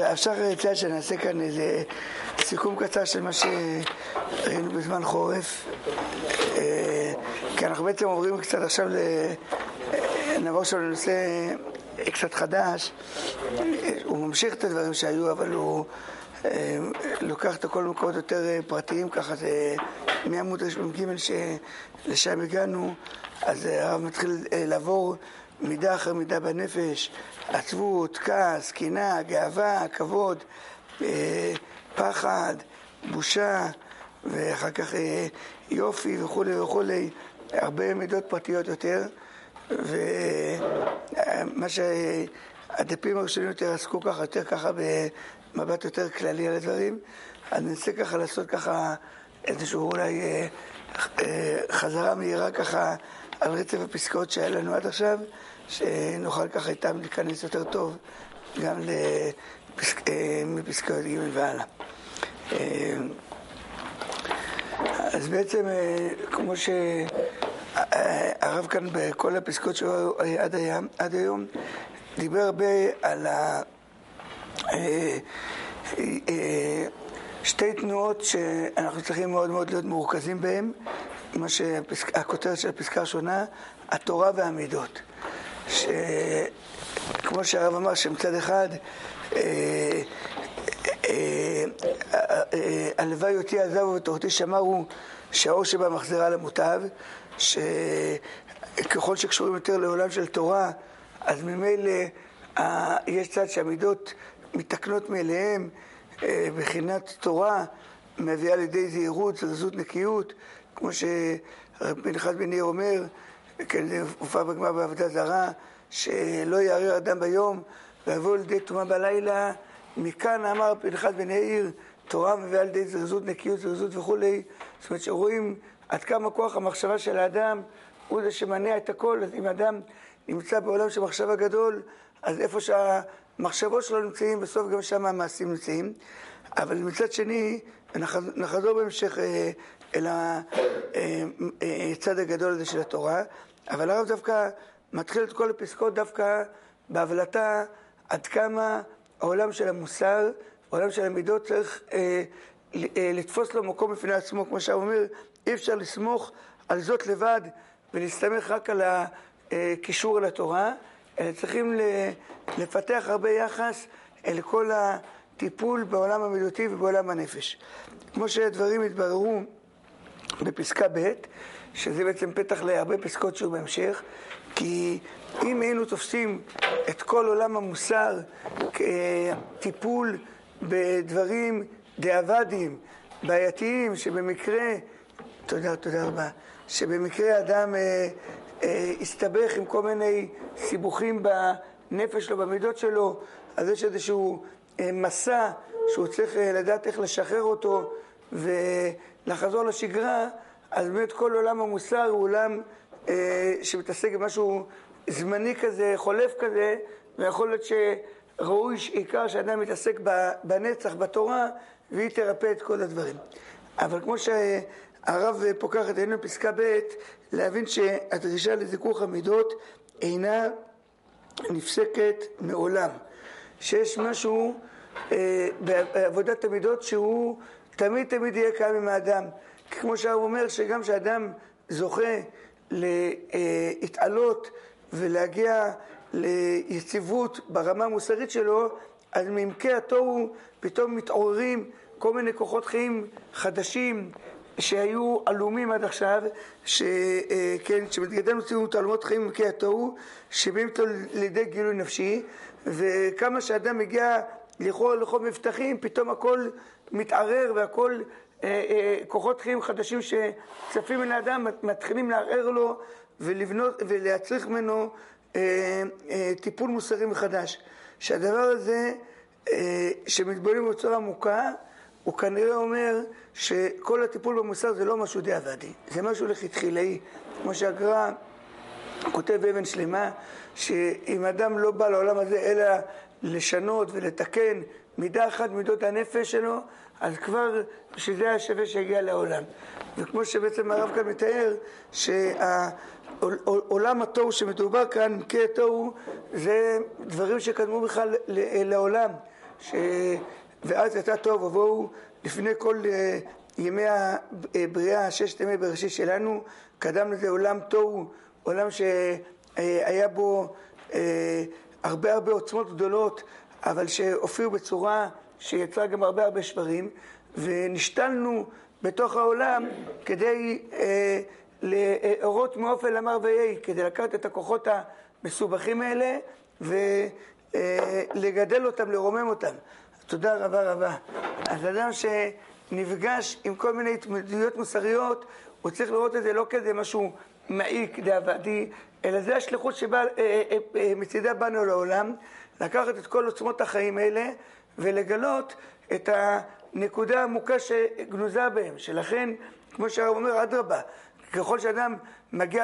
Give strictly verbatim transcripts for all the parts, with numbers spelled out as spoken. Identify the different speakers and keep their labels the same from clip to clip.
Speaker 1: אפשר לציין שנעשה כאן איזה סיכום קצר של מה שראינו בזמן חורף, כי אנחנו בעצם עוברים קצת עכשיו לנעבור שלנו לנושא קצת חדש. הוא ממשיך את הדברים שהיו, אבל הוא לוקח את הכל מקומות יותר פרטיים, ככה זה מעמוד רשמי ג' שלשם הגענו. אז הרב מתחיל לעבור מידה אחר מידה בנפש, עצבות, כעס, קנאה, גאווה, כבוד, פחד, בושה, ואחר כך יופי וכו' וכו', הרבה מידות פרטיות יותר. ומה שהדפים הראשונים יותר עסקו ככה, יותר ככה במבט יותר כללי על הדברים, אז ננסה ככה לעשות ככה איזשהו אולי חזרה מהירה ככה על רצף הפסקאות שהיה לנו עד עכשיו, שנוכל ככה איתם להיכנס יותר טוב גם מפסקאות ג' והלאה. אז בעצם כמו שהרב כאן בכל הפסקאות שלו עד היום, עד היום דיבר הרבה על ה... שתי תנועות שאנחנו צריכים מאוד מאוד להיות מורכזים בהן, מה שהכותרת של הפסקה הראשונה, התורה והמידות. שכמו שהרב אמר שמצד אחד הלוואי אותי עזבו ותורתי שמרו, שהאור שבה מחזירה למוטב, שככל שקשורים יותר לעולם של תורה, אז ממילא יש צד שהמידות מתקנות מאליהם, בחינת תורה מביאה לידי זהירות, זרזות, נקיות, כמו שרב פנחס בן ניר אומר, כן, זה הופע בגמרא בעבודה זרה, שלא יערער אדם ביום ויבוא לידי טומאה בלילה. מכאן אמר פנחס בן ניר, תורה מביאה לידי זרזות, נקיות, זרזות וכו'. זאת אומרת שרואים עד כמה כוח המחשבה של האדם הוא זה שמניע את הכל. אז אם האדם נמצא בעולם של מחשבה גדול, אז איפה שהמחשבות שלו נמצאים, בסוף גם שם המעשים נמצאים. אבל מצד שני, נחזור בהמשך אל הצד הגדול הזה של התורה, אבל הרב דווקא מתחיל את כל הפסקות דווקא בהבלטה עד כמה העולם של המוסר, העולם של המידות צריך אה, אה, לתפוס לו מקום בפני עצמו, כמו שהרב אומר, אי אפשר לסמוך על זאת לבד ולהסתמך רק על הקישור אל התורה, אלא צריכים לפתח הרבה יחס אל כל הטיפול בעולם המידותי ובעולם הנפש. כמו שהדברים התבררו בפסקה ב', שזה בעצם פתח להרבה פסקות שהוא בהמשך, כי אם היינו תופסים את כל עולם המוסר כטיפול בדברים דאבדיים, בעייתיים, שבמקרה, תודה, תודה רבה, שבמקרה אדם אה, אה, הסתבך עם כל מיני סיבוכים בנפש שלו, במידות שלו, אז יש איזשהו אה, מסע שהוא צריך אה, לדעת איך לשחרר אותו ולחזור לשגרה. אז באמת כל עולם המוסר הוא עולם אה, שמתעסק במשהו זמני כזה, חולף כזה, ויכול להיות שראוי עיקר שאדם מתעסק בנצח, בתורה, והיא תרפא את כל הדברים. אבל כמו שהרב פוקח את עינינו בפסקה ב', להבין שהדרישה לזיכוך המידות אינה נפסקת מעולם. שיש משהו אה, בעבודת המידות שהוא תמיד תמיד יהיה קיים עם האדם. כמו שהרב אומר שגם שאדם זוכה להתעלות ולהגיע ליציבות ברמה המוסרית שלו, אז מעמקי התוהו פתאום מתעוררים כל מיני כוחות חיים חדשים שהיו עלומים עד עכשיו, שכן, שמתגדל מציאו תעלומות חיים מעמקי התוהו, שבאים אותו לידי גילוי נפשי, וכמה שאדם מגיע לכאורה לכל מבטחים, פתאום הכל מתערער והכל כוחות חיים חדשים שצפים מן האדם מתחילים לערער לו ולבנות ולהצריך ממנו טיפול מוסרי מחדש. שהדבר הזה שמתבוננים בצורה עמוקה, הוא כנראה אומר שכל הטיפול במוסר זה לא משהו דאבדי, זה משהו לכתחילאי, כמו שהגר"א כותב אבן שלמה, שאם אדם לא בא לעולם הזה אלא לשנות ולתקן מידה אחת מידות הנפש שלו, אז כבר שזה היה שווה שהגיע לעולם. וכמו שבעצם הרב כאן מתאר, שהעולם התוהו שמדובר כאן, מקרה התוהו, זה דברים שקדמו בכלל לעולם. ש... ואז יצא טוב ובואו לפני כל ימי הבריאה, ששת ימי בראשית שלנו, קדם לזה עולם תוהו, עולם שהיה בו הרבה הרבה עוצמות גדולות, אבל שהופיעו בצורה שיצרה גם הרבה הרבה שברים, ונשתלנו בתוך העולם כדי להורות מאופן למר ויהי, כדי לקחת את הכוחות המסובכים האלה ולגדל אותם, לרומם אותם. תודה רבה רבה. אז אדם שנפגש עם כל מיני התמודדויות מוסריות, הוא צריך לראות את זה לא כזה משהו מעיק דעבדי, אלא זה השליחות שמצידה בנו לעולם, לקחת את כל עוצמות החיים האלה ולגלות את הנקודה העמוקה שגנוזה בהם. שלכן, כמו שהרב אומר, אדרבה, ככל שאדם מגיע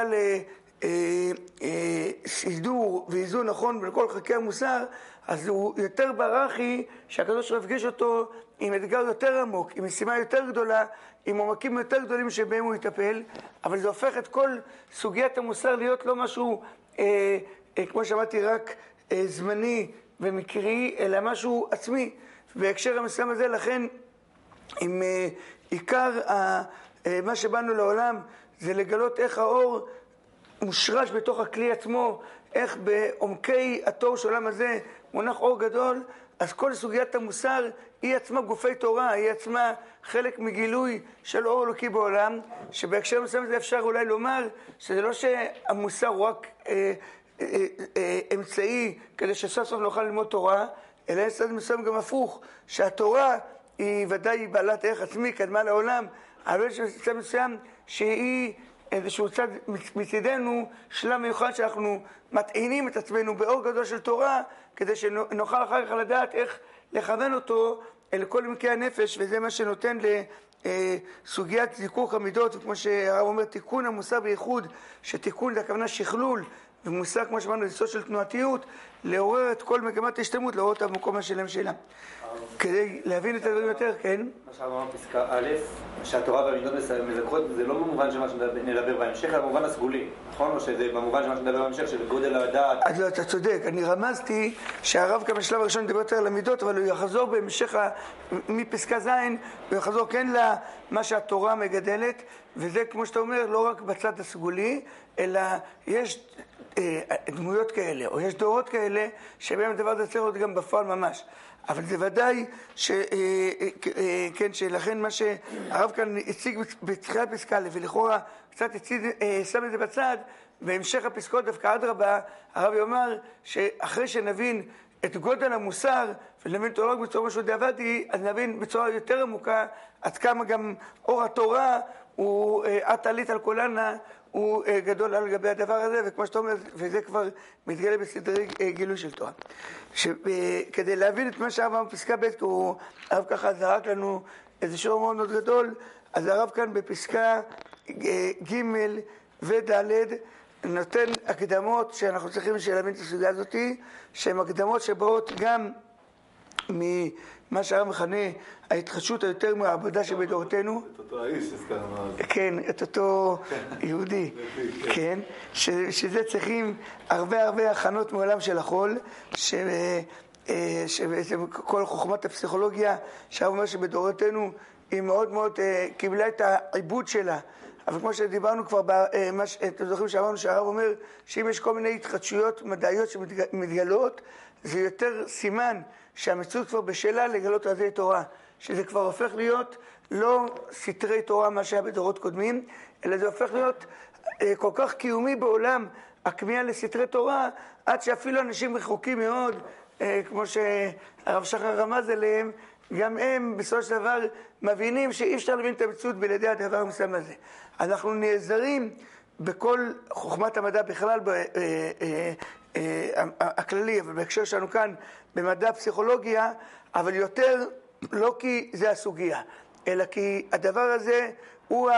Speaker 1: לסידור ואיזון נכון בין כל חלקי המוסר, אז הוא יותר ברחי שהקדוש יפגיש אותו עם אתגר יותר עמוק, עם משימה יותר גדולה, עם עומקים יותר גדולים שבהם הוא יטפל, אבל זה הופך את כל סוגיית המוסר להיות לא משהו, אה, אה, כמו שאמרתי, רק אה, זמני ומקרי, אלא משהו עצמי. בהקשר המסוים הזה, לכן, עם אה, עיקר אה, אה, מה שבאנו לעולם, זה לגלות איך האור מושרש בתוך הכלי עצמו, איך בעומקי התור של העולם הזה מונח אור גדול, אז כל סוגיית המוסר היא עצמה גופי תורה, היא עצמה חלק מגילוי של אור אלוקי בעולם, שבהקשר מסוים הזה אפשר אולי לומר שזה לא שהמוסר הוא רק אה, אה, אה, אמצעי כדי שסוף סוף נוכל ללמוד תורה, אלא יש צד מסוים גם הפוך, שהתורה היא ודאי בעלת ערך עצמי, קדמה לעולם, אבל יש צד מסוים שהיא איזשהו צד מצידנו, שלב מיוחד שאנחנו מטעינים את עצמנו באור גדול של תורה, כדי שנוכל אחר כך לדעת איך לכוון אותו אל כל עמקי הנפש, וזה מה שנותן לסוגיית זיכוך המידות, וכמו שהרב אומר, תיקון המוסר בייחוד, שתיקון זה הכוונה שכלול, ומוסר כמו שאמרנו לסוד של תנועתיות, לעורר את כל מגמת ההשתלמות, לעורר את המקום השלם שלה. כדי להבין את הדברים יותר, כן?
Speaker 2: מה שאמרנו פסקה א', שהתורה והמידות מזכרות, זה לא במובן של מה שנדבר בהמשך, אלא במובן הסגולי, נכון? או שזה במובן של מה שנדבר בהמשך, של גודל הדעת?
Speaker 1: אז לא, אתה צודק. אני רמזתי שהרב כאן בשלב הראשון מדבר יותר על המידות, אבל הוא יחזור בהמשך מפסקה ז', הוא יחזור כן למה שהתורה מגדלת, וזה כמו שאתה אומר, לא רק בצד הסגולי, אלא יש דמויות כאלה, או יש דורות כאלה, שבהם הדבר הזה צריך להיות גם בפועל ממש. אבל זה ודאי ש, כן, שלכן מה שהרב כאן הציג בתחילת פסקה, ולכאורה קצת הציג, שם את זה בצד, בהמשך הפסקות דווקא אדרבה, הרב יאמר שאחרי שנבין את גודל המוסר, ונבין אותו רק בצורה משהו דעבדי, אז נבין בצורה יותר עמוקה, עד כמה גם אור התורה הוא את עלית על כולנה, הוא גדול על גבי הדבר הזה, וכמו שאתה אומר, וזה כבר מתגלה בסדרי גילוי של תורה. כדי להבין את מה שהרב בפסקה ב', כי הוא הרב ככה זרק לנו איזה שיעור מאוד מאוד גדול, אז הרב כאן בפסקה ג' וד' נותן הקדמות שאנחנו צריכים להבין את הסוגיה הזאת, שהן הקדמות שבאות גם ממה שהרב מכנה ההתחדשות היותר מהעבודה שבדורתנו.
Speaker 3: את אותו האיש הזכרנו אז.
Speaker 1: כן, את אותו יהודי. כן, שזה צריכים הרבה הרבה הכנות מעולם של החול, שבעצם כל חוכמת הפסיכולוגיה שהרב אומר שבדורתנו היא מאוד מאוד קיבלה את העיבוד שלה. אבל כמו שדיברנו כבר, אתם זוכרים שאמרנו שהרב אומר שאם יש כל מיני התחדשויות מדעיות שמתגלות, זה יותר סימן שהמציאות כבר בשלה לגלות רזי תורה, שזה כבר הופך להיות לא סתרי תורה מה שהיה בדורות קודמים, אלא זה הופך להיות כל כך קיומי בעולם הכמיהה לסתרי תורה, עד שאפילו אנשים רחוקים מאוד, כמו שהרב שחר רמז עליהם, גם הם בסופו של דבר מבינים שאי אפשר להבין את המציאות בלעדי הדבר המסוים הזה. אנחנו נעזרים בכל חוכמת המדע בכלל הכללי, אבל בהקשר שלנו כאן במדע פסיכולוגיה, אבל יותר לא כי זה הסוגיה, אלא כי הדבר הזה הוא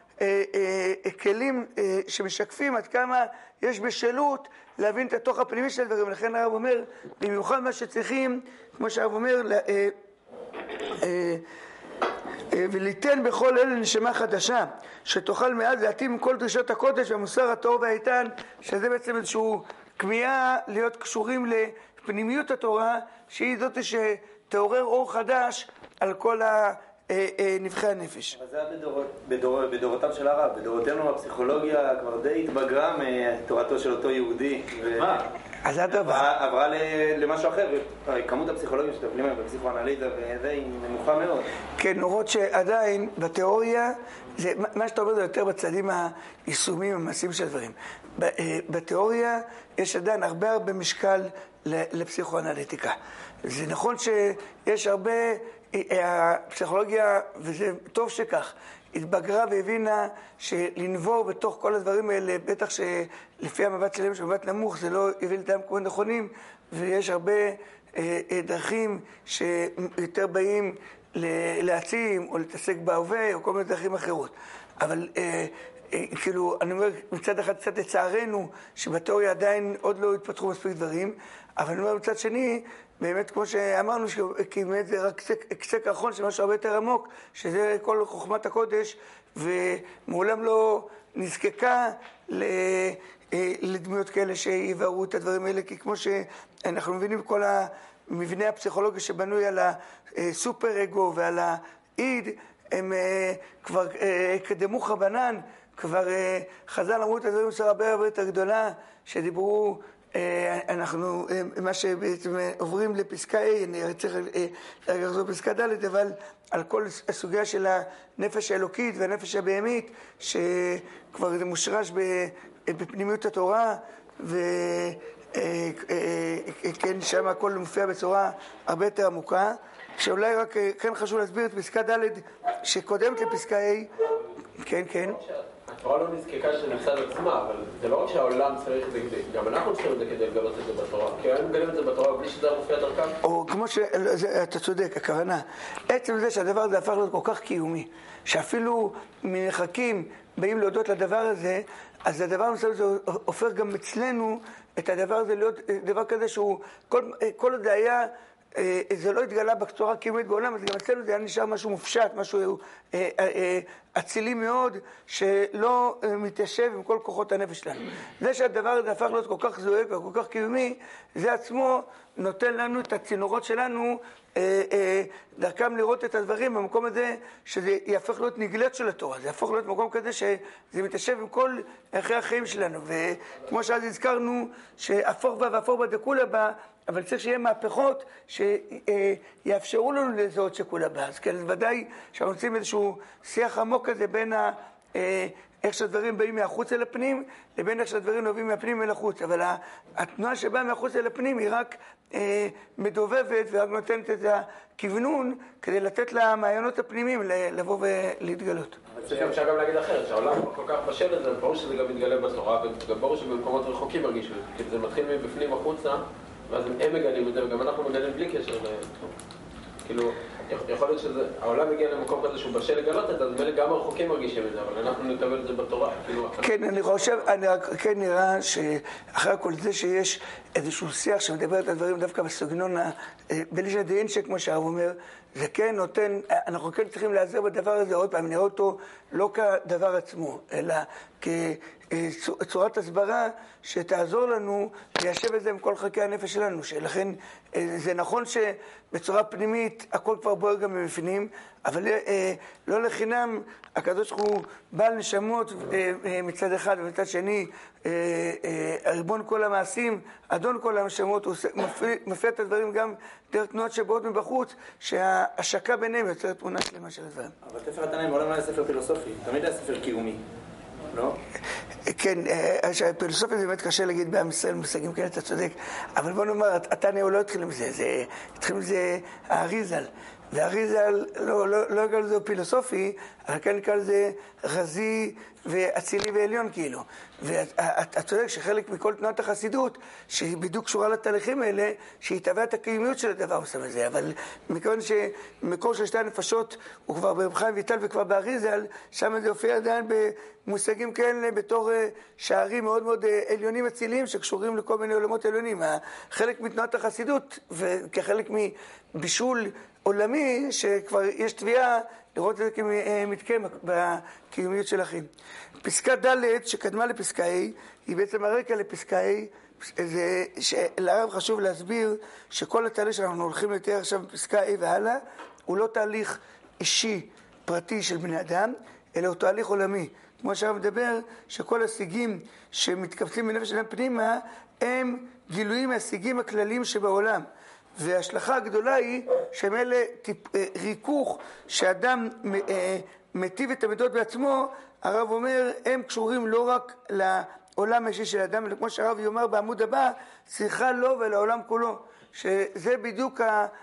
Speaker 1: הכלים שמשקפים עד כמה יש בשלות להבין את התוך הפנימי של הדברים. לכן הרב אומר, במיוחד מה שצריכים, כמו שהרב אומר, וליתן בכל אלה נשמה חדשה, שתוכל מאז להתאים כל דרישות הקודש והמוסר הטוב והאיתן, שזה בעצם איזשהו כמיהה להיות קשורים לפנימיות התורה, שהיא זאת תעורר אור חדש על כל נבחי הנפש.
Speaker 2: אבל זה היה בדורות, בדור, בדורותיו של הרב. בדורותינו הפסיכולוגיה כבר די התבגרה מתורתו של אותו יהודי.
Speaker 1: מה? אז זה הדבר.
Speaker 2: עברה למשהו אחר, כמות הפסיכולוגיה שטפלים היום בפסיכואנליזה וזה היא נמוכה מאוד. כן,
Speaker 1: נורות שעדיין בתיאוריה, זה, מה שאתה אומר זה יותר בצדים היישומיים, המעשיים של הדברים. בתיאוריה יש עדיין הרבה הרבה משקל לפסיכואנליטיקה. זה נכון שיש הרבה, הפסיכולוגיה, וזה טוב שכך, התבגרה והבינה שלנבור בתוך כל הדברים האלה, בטח שלפי המבט שלהם, שמבט נמוך, זה לא יביא לטעם כמו נכונים, ויש הרבה אה, דרכים שיותר באים להעצים או להתעסק בהווה או כל מיני דרכים אחרות. אבל אה, אה, כאילו, אני אומר, מצד אחד קצת לצערנו, שבתיאוריה עדיין עוד לא התפתחו מספיק דברים, אבל אני אומר מצד שני, באמת כמו שאמרנו, כי באמת זה רק קצה קרחון של משהו הרבה יותר עמוק, שזה כל חוכמת הקודש, ומעולם לא נזקקה לדמויות כאלה שיבארו את הדברים האלה, כי כמו שאנחנו מבינים, כל המבנה הפסיכולוגי שבנוי על הסופר אגו ועל האיד, הם כבר קדמו חבנן, כבר חז"ל אמרו את הדברים בצורה הרבה הרבה יותר גדולה, שדיברו, אנחנו, מה שבעצם עוברים לפסקה A, אני צריך לחזור לפסקה ד', אבל על כל הסוגיה של הנפש האלוקית והנפש הבהמית, שכבר זה מושרש בפנימיות התורה, וכן שם הכל מופיע בצורה הרבה יותר עמוקה, שאולי רק כן חשוב להסביר את פסקה ד' שקודמת לפסקה A. כן, כן.
Speaker 3: התורה לא נזקקה של נפסד עצמה, אבל זה לא רק שהעולם צריך, גם אנחנו צריכים את זה כדי לגלות את זה בתורה, כי הם מגלים את זה בתורה בלי שזה מופיע דרכם.
Speaker 1: או כמו שאתה צודק, הכוונה, עצם זה שהדבר הזה הפך להיות כל כך קיומי, שאפילו מרחקים באים להודות לדבר הזה, אז הדבר מסוים זה הופך גם אצלנו את הדבר הזה להיות דבר כזה שהוא, כל, כל עוד זה היה, זה לא התגלה בצורה קיומית בעולם, אז גם אצלנו זה היה נשאר משהו מופשט, משהו אצילי מאוד, שלא מתיישב עם כל כוחות הנפש שלנו. זה שהדבר הזה הפך להיות כל כך זועק וכל כך קיומי, זה עצמו נותן לנו את הצינורות שלנו, דרכם לראות את הדברים במקום הזה, שזה יהפך להיות נגלת של התורה, זה יהפוך להיות מקום כזה שזה מתיישב עם כל ערכי החיים שלנו. וכמו שאז הזכרנו, שאפור בה ואפור בה דקולה בה, אבל צריך שיהיה מהפכות שיאפשרו לנו לזהות שכולה בה. אז כן, ודאי שאנחנו רוצים איזשהו שיח עמוק כזה בין ה... איך שהדברים באים מהחוץ אל הפנים, לבין איך שהדברים נובעים מהפנים אל החוץ. אבל התנועה שבאה מהחוץ אל הפנים היא רק אה, מדובבת ורק נותנת את הכיוונון כדי לתת למעיינות הפנימיים לבוא ולהתגלות.
Speaker 3: אפשר גם להגיד אחרת, שהעולם כל כך בשל לזה, ברור שזה גם מתגלה בתורה, וגם ברור שבמקומות רחוקים מרגישו, כי זה מתחיל מבפנים החוצה, ואז הם מגלים את זה, וגם אנחנו מגלים בלי קשר. כאילו, יכול להיות שהעולם מגיע למקום כזה שהוא בשל לגלות את זה, אז גם הרחוקים מרגישים את זה, אבל אנחנו נקבל את זה בתורה.
Speaker 1: כן, אני חושב, אני כן נראה שאחרי כל זה שיש איזשהו שיח שמדבר את הדברים דווקא בסגנון בלישנא דאינשא, כמו שהרב אומר, זה כן נותן, אנחנו כן צריכים להיעזר בדבר הזה עוד פעם, נראה אותו לא כדבר עצמו, אלא כצורת הסברה שתעזור לנו ליישב את זה עם כל חלקי הנפש שלנו, שלכן זה נכון שבצורה פנימית הכל כבר בוער גם מבפנים, אבל לא לחינם הקדוש ברוך הוא בעל נשמות מצד אחד ומצד שני ריבון כל המעשים, אדון כל הנשמות, הוא מפעיל את הדברים גם דרך תנועות שבאות מבחוץ, שההשקה ביניהם יוצרת תמונה שלמה של הדברים.
Speaker 2: אבל ספר התנאים מעולם לא היה ספר פילוסופי, תמיד היה ספר קיומי, לא?
Speaker 1: כן, פילוסופיה זה באמת קשה להגיד בעם ישראל מושגים כאלה, אתה צודק, אבל בוא נאמר, התניא הוא לא התחיל עם זה, זה התחיל עם זה האריזל, והאריזל לא, לא, לא נקרא לזה פילוסופי, אבל כן נקרא לזה רזי ואצילי ועליון כאילו. ואתה צודק שחלק מכל תנועת החסידות, שהיא בדיוק קשורה לתהליכים האלה, שהיא תבעה את הקיומיות של הדבר מסוים הזה, אבל מכיוון שמקור של שתי הנפשות הוא כבר ברב חיים ויטל וכבר באריזל, שם זה הופיע עדיין במושגים כאלה בתור שערים מאוד מאוד עליונים אציליים שקשורים לכל מיני עולמות עליונים. חלק מתנועת החסידות וכחלק מבישול עולמי שכבר יש תביעה לראות את זה כמתקיים בקיומיות של אחים. פסקה ד' שקדמה לפסקה ה' היא בעצם הרקע לפסקה ה', זה שלרב חשוב להסביר שכל התהליך שאנחנו הולכים לתאר עכשיו בפסקה ה' והלאה הוא לא תהליך אישי פרטי של בני אדם, אלא הוא תהליך עולמי. כמו שהרב מדבר, שכל השיגים שמתקבצים בנפש אדם פנימה הם גילויים מהשיגים הכלליים שבעולם. וההשלכה הגדולה היא שהם אלה ריכוך שאדם מטיב את המידות בעצמו. הרב אומר, הם קשורים לא רק לעולם האישי של האדם, אלא כמו שהרב יאמר בעמוד הבא, צריכה לו ולעולם כולו. שזה בדיוק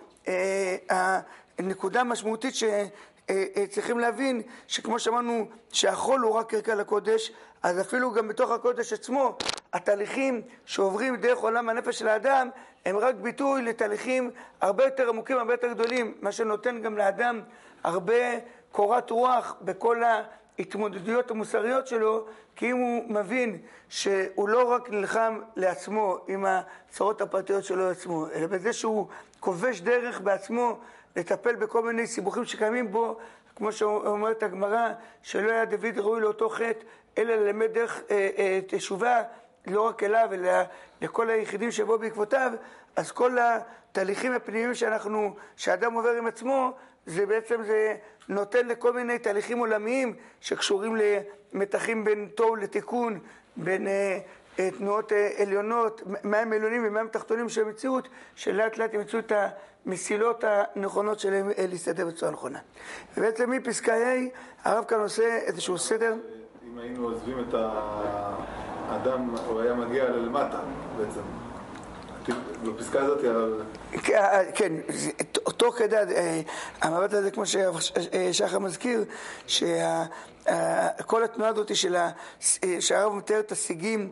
Speaker 1: הנקודה המשמעותית שצריכים להבין, שכמו שאמרנו שהחול הוא רק קרקע לקודש, אז אפילו גם בתוך הקודש עצמו, התהליכים שעוברים דרך עולם הנפש של האדם, הם רק ביטוי לתהליכים הרבה יותר עמוקים, הרבה יותר גדולים, מה שנותן גם לאדם הרבה קורת רוח בכל ההתמודדויות המוסריות שלו, כי אם הוא מבין שהוא לא רק נלחם לעצמו עם הצרות הפרטיות שלו לעצמו, אלא בזה שהוא כובש דרך בעצמו לטפל בכל מיני סיבוכים שקיימים בו, כמו שאומרת הגמרא, שלא היה דוד ראוי לאותו חטא, אלא ללמד דרך אה, אה, תשובה, לא רק אליו, אלא לכל היחידים שבו בעקבותיו. אז כל התהליכים הפנימיים שאנחנו, שאדם עובר עם עצמו, זה בעצם זה נותן לכל מיני תהליכים עולמיים שקשורים למתחים בין תוהו לתיקון, בין אה, אה, תנועות אה, עליונות, מים עליונים ומים תחתונים של המציאות, שלאט לאט ימצאו את המסילות הנכונות שלהם אה, להסתדר בצורה נכונה. ובעצם מפסקה ה' הרב כאן עושה איזשהו סדר.
Speaker 4: אם היינו עוזבים את האדם, הוא היה מגיע למטה בעצם. בפסקה הזאת...
Speaker 1: כן, תוך כדי המבט הזה, כמו ששחר מזכיר, שכל התנועה הזאת שהרב מתאר את השיגים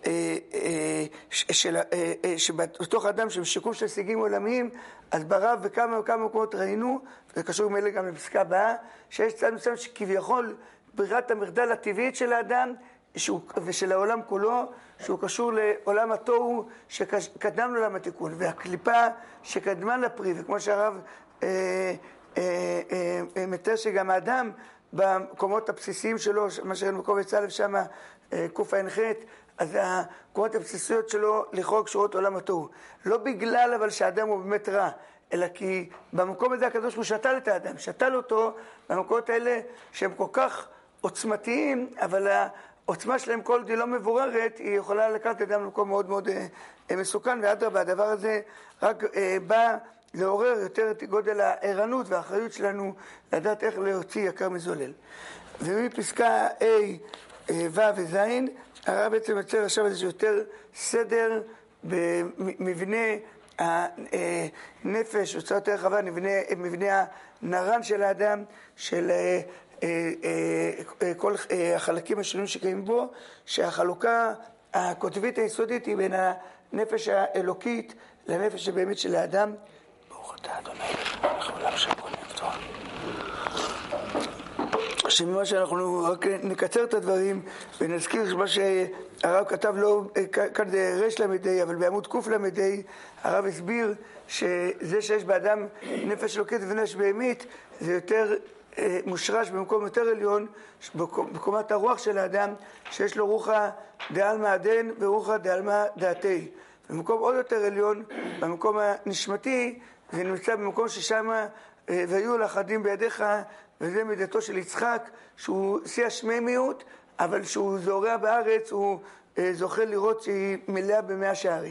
Speaker 1: שבתוך האדם שהם שיקום של שיגים עולמיים, אז ברב וכמה וכמה מקומות ראינו, וזה קשור ממילא גם לפסקה הבאה, שיש צד מסוים שכביכול ברירת המחדל הטבעית של האדם ושל העולם כולו, שהוא קשור לעולם התוהו שקדם לעולם התיקון, והקליפה שקדמה לפרי, וכמו שהרב אה, אה, אה, מתאר שגם האדם במקומות הבסיסיים שלו, מה שראינו בקובץ א' שם, אה, קוף ע"ח, אז המקומות הבסיסיות שלו לכאורה קשורות לעולם התוהו. לא בגלל אבל שהאדם הוא באמת רע, אלא כי במקום הזה הקדוש הוא שתל את האדם, שתל אותו במקומות האלה שהם כל כך עוצמתיים, אבל העוצמה שלהם כל די לא מבוררת, היא יכולה לקחת אדם למקום מאוד מאוד אה, מסוכן, ואדרבה, הדבר הזה רק אה, בא לעורר יותר את גודל הערנות והאחריות שלנו לדעת איך להוציא יקר מזולל. ומפסקה A, ו' וז', הרב בעצם יוצר עכשיו איזה יותר סדר במבנה הנפש, הוצאה יותר רחבה, מבנה, מבנה הנרן של האדם, של כל החלקים השונים שקיימים בו, שהחלוקה הקוטבית היסודית היא בין הנפש האלוקית לנפש הבאמית של האדם. ברוך אתה אדוני, לעולם שהכל נפתור. שממה שאנחנו רק נקצר את הדברים ונזכיר שמה שהרב כתב לא, כאן זה רש למדי, אבל בעמוד קוף למדי הרב הסביר שזה שיש באדם נפש אלוקית ונפש בהמית זה יותר אה, מושרש במקום יותר עליון, בקומת הרוח של האדם, שיש לו רוחה דעלמא עדן ורוחה דעלמא דעתי. במקום עוד יותר עליון, במקום הנשמתי, זה נמצא במקום ששם אה, והיו לאחדים בידיך, וזה מידתו של יצחק, שהוא שיא השמימיות, אבל שהוא זורע בארץ, הוא אה, זוכה לראות שהיא מלאה במאה שערים.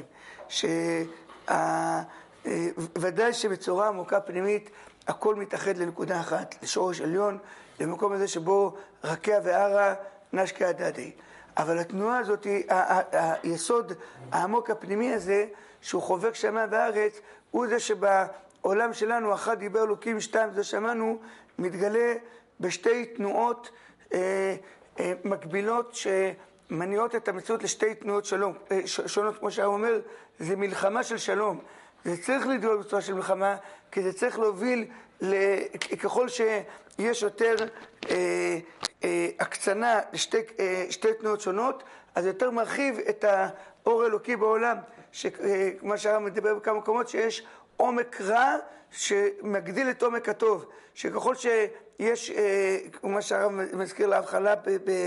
Speaker 1: שוודאי שבצורה עמוקה פנימית, הכל מתאחד לנקודה אחת, לשורש עליון, למקום הזה שבו רקיע וערה נשקה הדדי. אבל התנועה הזאת, היסוד העמוק הפנימי הזה, שהוא חובק שמה בארץ, הוא זה שבעולם שלנו, אחד דיבר אלוקים, שתיים, זה שמענו, מתגלה בשתי תנועות אה, אה, מקבילות שמניעות את המציאות לשתי תנועות שלום, אה, ש, שונות, כמו שהוא אומר, זה מלחמה של שלום. זה צריך לדאוג בצורה של מלחמה, כי זה צריך להוביל, ככל שיש יותר אה, אה, הקצנה לשתי אה, שתי תנועות שונות, אז יותר מרחיב את האור האלוקי בעולם, שכמו שהרב מדבר בכמה מקומות שיש עומק רע שמגדיל את עומק הטוב, שככל שיש, מה שהרב מזכיר להבחלה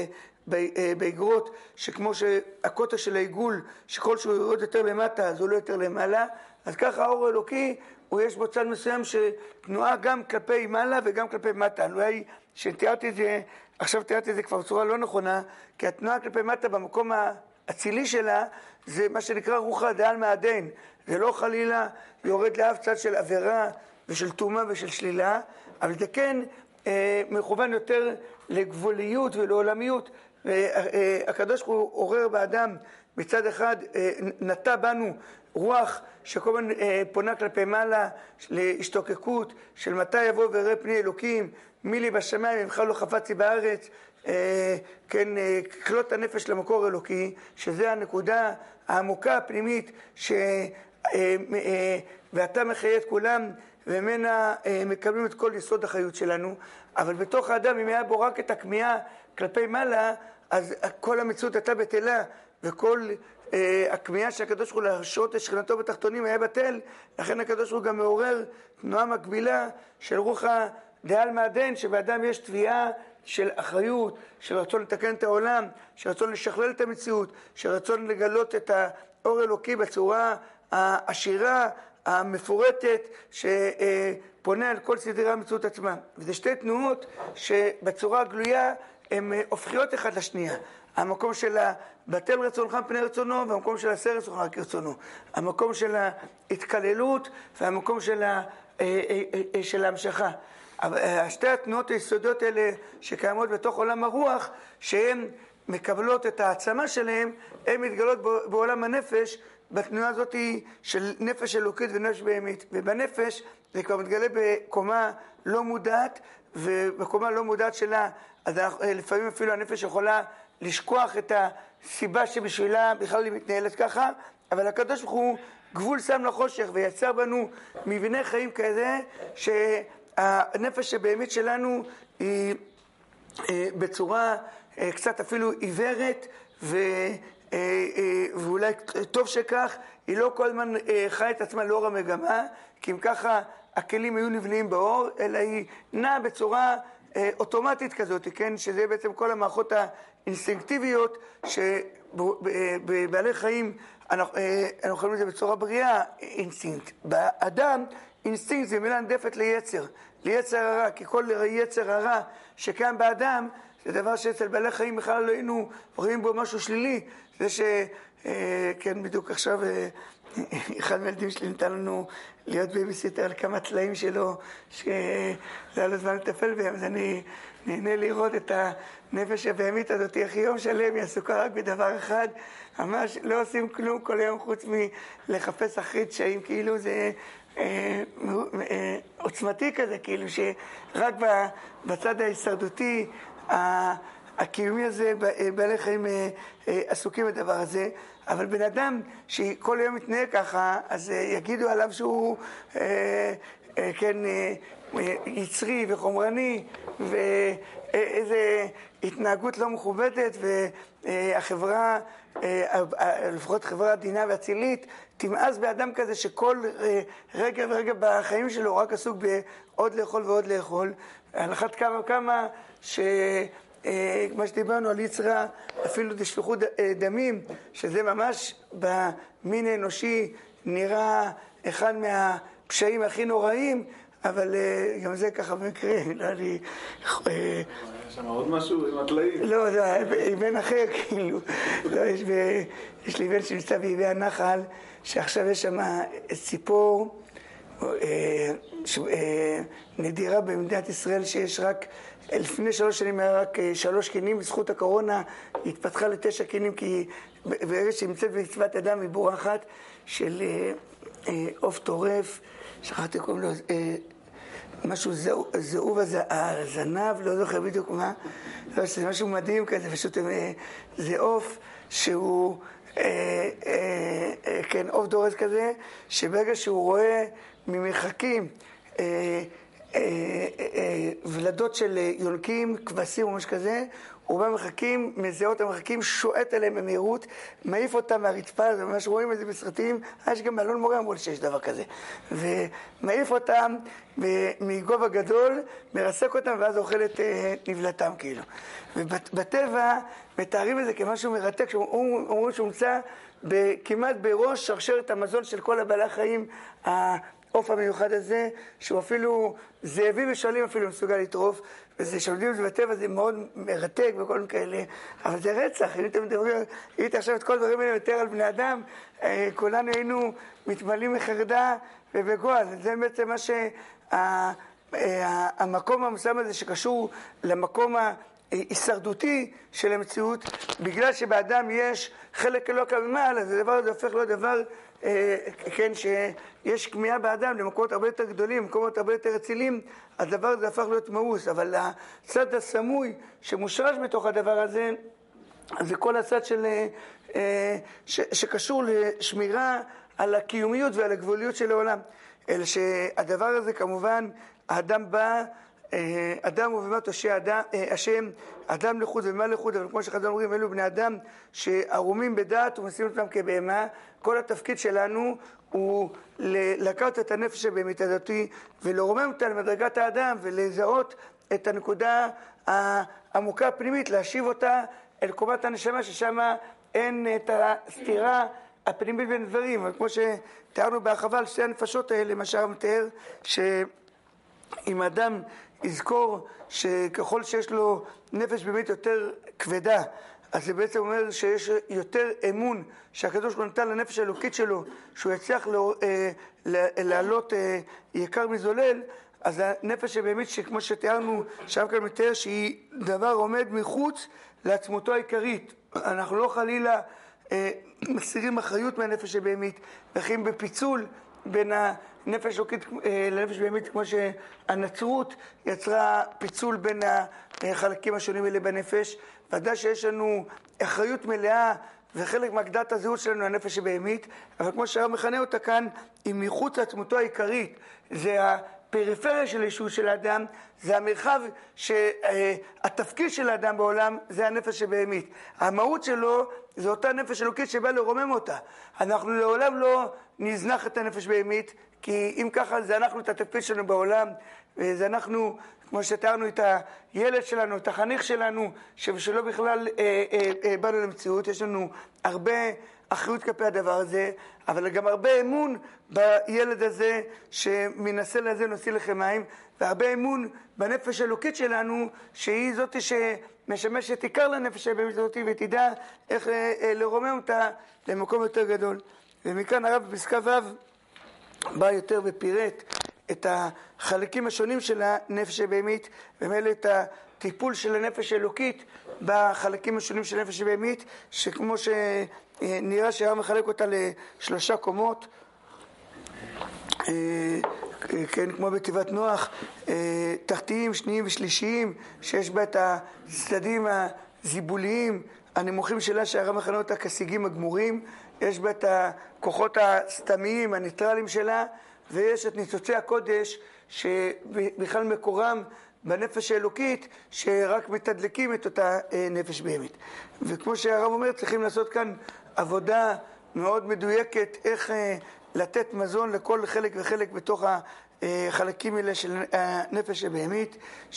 Speaker 1: באגרות, שכמו שהקוטר של העיגול, שכל שהוא יורד יותר למטה אז הוא לא יותר למעלה, אז ככה האור האלוקי הוא יש בו צד מסוים שתנועה גם כלפי מעלה וגם כלפי מטה. אולי שתיארתי את זה, עכשיו תיארתי את זה כבר בצורה לא נכונה, כי התנועה כלפי מטה במקום האצילי שלה זה מה שנקרא רוחא דעלמא הדין, זה לא חלילה יורד לאף צד של עבירה ושל טומאה ושל שלילה, אבל זה כן אה, מכוון יותר לגבוליות ולעולמיות. והקדוש ברוך הוא עורר באדם מצד אחד, אה, נטע בנו רוח שכל הזמן אה, פונה כלפי מעלה להשתוקקות של מתי יבוא ויראה פני אלוקים, מי לי בשמיים ממך לא חפצתי בארץ, אה, כן, אה, כלות הנפש למקור אלוקי, שזה הנקודה העמוקה הפנימית ש... אה, אה, ואתה מחיה את כולם וממנה אה, מקבלים את כל יסוד החיות שלנו. אבל בתוך האדם אם היה בו רק את הכמיהה כלפי מעלה, אז כל המציאות הייתה בטלה, וכל אה, הכמיהה שהקדוש ברוך הוא להשרות את שכינתו בתחתונים היה בטל. לכן הקדוש ברוך הוא גם מעורר תנועה מקבילה של רוחא דעלמא הדין, שבאדם יש תביעה של אחריות, של רצון לתקן את העולם, של רצון לשכלל את המציאות, של רצון לגלות את האור אלוקי בצורה העשירה, המפורטת, שפונה על כל סדרי המציאות עצמה. וזה שתי תנועות שבצורה גלויה הן הופכיות אחד לשנייה. המקום של הבטל רצונך פני רצונו, והמקום של עשה רצונך כרצונו. המקום של ההתקללות והמקום של, ה... של ההמשכה. שתי התנועות היסודיות האלה שקיימות בתוך עולם הרוח, שהן מקבלות את העצמה שלהן, הן מתגלות בעולם הנפש, בתנועה הזאת של נפש אלוקית ונפש בהמית. ובנפש זה כבר מתגלה בקומה לא מודעת, ובקומה לא מודעת שלה, אז לפעמים אפילו הנפש יכולה לשכוח את הסיבה שבשבילה בכלל היא מתנהלת ככה, אבל הקדוש ברוך הוא גבול שם לחושך ויצר בנו מבנה חיים כזה שהנפש הבהמית שלנו היא בצורה קצת אפילו עיוורת, ו... ואולי טוב שכך, היא לא כל הזמן חיה את עצמה לאור המגמה, כי אם ככה הכלים היו נבלעים באור, אלא היא נעה בצורה אוטומטית כזאת, כן? שזה בעצם כל המערכות האינסטינקטיביות שבבעלי חיים אנחנו יכולים לזה בצורה בריאה, אינסטינקט. באדם אינסטינקט זה מילה נדפת ליצר, ליצר הרע, כי כל יצר הרע שקיים באדם זה דבר שאצל בעלי חיים בכלל לא היינו רואים בו משהו שלילי. זה ש... כן, בדיוק עכשיו אחד מהילדים שלי נתן לנו להיות בייביסיטר על כמה טלאים שלו שזה היה לו זמן לטפל בהם, אז אני נהנה לראות את הנפש הבהמית הזאת, הכי יום שלם היא עסוקה רק בדבר אחד, ממש לא עושים כלום כל היום חוץ מלחפש אחרי תשעים, כאילו זה אה, אה, עוצמתי כזה, כאילו שרק בצד ההישרדותי הקיומי הזה, בעלי חיים עסוקים בדבר הזה. אבל בן אדם שכל יום מתנהג ככה, אז יגידו עליו שהוא כן יצרי וחומרני ואיזה התנהגות לא מכובדת, והחברה, לפחות חברה עדינה ואצילית, תמאס באדם כזה שכל רגע ורגע בחיים שלו רק עסוק בעוד לאכול ועוד לאכול. על אחת כמה וכמה ש... מה שדיברנו על יצרה, אפילו תשפכו דמים, שזה ממש במין האנושי נראה אחד מהפשעים הכי נוראים, אבל גם זה ככה במקרה, לא לי...
Speaker 4: יש שם עוד משהו עם הטלאים?
Speaker 1: לא, זה בן אחר, כאילו. לא, יש, ב... יש לי בן שנמצא ביבי הנחל, שעכשיו יש שם ציפור נדירה במדינת ישראל, שיש רק... לפני שלוש שנים היה רק שלוש קינים, בזכות הקורונה היא התפתחה לתשע קינים, כי ברגע שנמצאת במצוות אדם היא בורחת של עוף טורף, שכחתי קוראים לו משהו זהוב הזנב, לא זוכר בדיוק מה, זה משהו מדהים כזה, פשוט זה עוף שהוא כן עוף דורס כזה, שברגע שהוא רואה ממרחקים ולדות של יונקים, כבשים או משהו כזה, הוא בא מחכים, מזהה אותם מחכים, שועט עליהם במהירות, מעיף אותם מהרצפה, זה ממש רואים את זה בסרטים, יש גם באלון מורה אמרו לי שיש דבר כזה, ומעיף אותם מגובה גדול, מרסק אותם ואז אוכל את נבלתם כאילו. ובטבע מתארים את זה כמשהו מרתק, אומרים שהוא נמצא כמעט בראש שרשרת המזון של כל הבעלי החיים, העוף המיוחד הזה, שהוא אפילו זאבים ושואלים אפילו מסוגל לטרוף, וזה שלומדים את זה בטבע, זה מאוד מרתק וכל מיני כאלה, אבל זה רצח. אם אתם מדברים, אם הייתי עכשיו את כל דברים האלה יותר על בני אדם, כולנו היינו מתמלאים מחרדה ובגועל. זה בעצם מה שהמקום המסוים הזה שקשור למקום הישרדותי של המציאות, בגלל שבאדם יש חלק אלוקא ממעל, אז הדבר הזה הופך להיות דבר, כן, שיש כמיהה באדם למקומות הרבה יותר גדולים, למקומות הרבה יותר אצילים, הדבר הזה הפך להיות מאוס. אבל הצד הסמוי שמושרש בתוך הדבר הזה, זה כל הצד של, ש, שקשור לשמירה על הקיומיות ועל הגבוליות של העולם. אלא שהדבר הזה כמובן, האדם בא, אדם ובמה תושיע השם, אדם לחוד ובמה לחוד, אבל כמו שחז"ל אומרים, אלו בני אדם שערומים בדעת ומשים אותם כבהמה. כל התפקיד שלנו הוא לקחת את הנפש הבהמית הזאתי ולרומם אותה למדרגת האדם ולזהות את הנקודה העמוקה הפנימית, להשיב אותה אל קומת הנשמה, ששם אין את הסתירה הפנימית בין דברים. כמו שתיארנו בהרחבה על שתי הנפשות האלה, מה שהרב מתאר, שאם אדם יזכור שככל שיש לו נפש באמת יותר כבדה, אז זה בעצם אומר שיש יותר אמון שהקדוש ברוך הוא נתן לנפש האלוקית שלו, שהוא יצליח לעלות יקר מזולל. אז הנפש הבאמת, שכמו שתיארנו, שהרב כאן מתאר, שהיא דבר עומד מחוץ לעצמותו העיקרית. אנחנו לא חלילה מסירים אחריות מהנפש הבאמת, וכן בפיצול בין הנפש אלוקית לנפש בהמית, כמו שהנצרות יצרה פיצול בין החלקים השונים האלה בנפש. ודאי שיש לנו אחריות מלאה וחלק מהגדרת הזהות שלנו הנפש הבהמית, אבל כמו שהרב מכנה אותה כאן, היא מחוץ לעצמותו העיקרית. זה הפריפריה של הישות של האדם, זה המרחב שהתפקיד של האדם בעולם, זה הנפש הבהמית. המהות שלו זה אותה נפש אלוקית שבא לרומם אותה. אנחנו לעולם לא נזנח את הנפש בהמית, כי אם ככה זה אנחנו את התפקיד שלנו בעולם, וזה אנחנו, כמו שתיארנו, את הילד שלנו, את החניך שלנו, שבשלו בכלל אה, אה, אה, באנו למציאות. יש לנו הרבה אחריות כלפי הדבר הזה, אבל גם הרבה אמון בילד הזה שמנסה לזה נושא לכם מים, והרבה אמון בנפש אלוקית שלנו, שהיא זאת שמשמשת עיקר לנפש הבאמת הזאת, ותדע איך אה, אה, לרומם אותה למקום יותר גדול. ומכאן הרב בפסקה ו' בא יותר ופירט את החלקים השונים של הנפש הבהמית, ומילא את הטיפול של הנפש האלוקית בחלקים השונים של הנפש הבהמית, שכמו שנראה שהרב מחלק אותה לשלושה קומות, כן, כמו בתיבת נוח, תחתיים, שניים ושלישיים, שיש בה את הצדדים הזיבוליים הנמוכים שלה, שהרב מכנה אותה כסיגים הגמורים. יש בה את הכוחות הסתמיים, הניטרליים שלה, ויש את ניצוצי הקודש שבכלל מקורם בנפש האלוקית, שרק מתדלקים את אותה נפש בהמית. וכמו שהרב אומר, צריכים לעשות כאן עבודה מאוד מדויקת, איך לתת מזון לכל חלק וחלק בתוך החלקים האלה של הנפש הבהמית,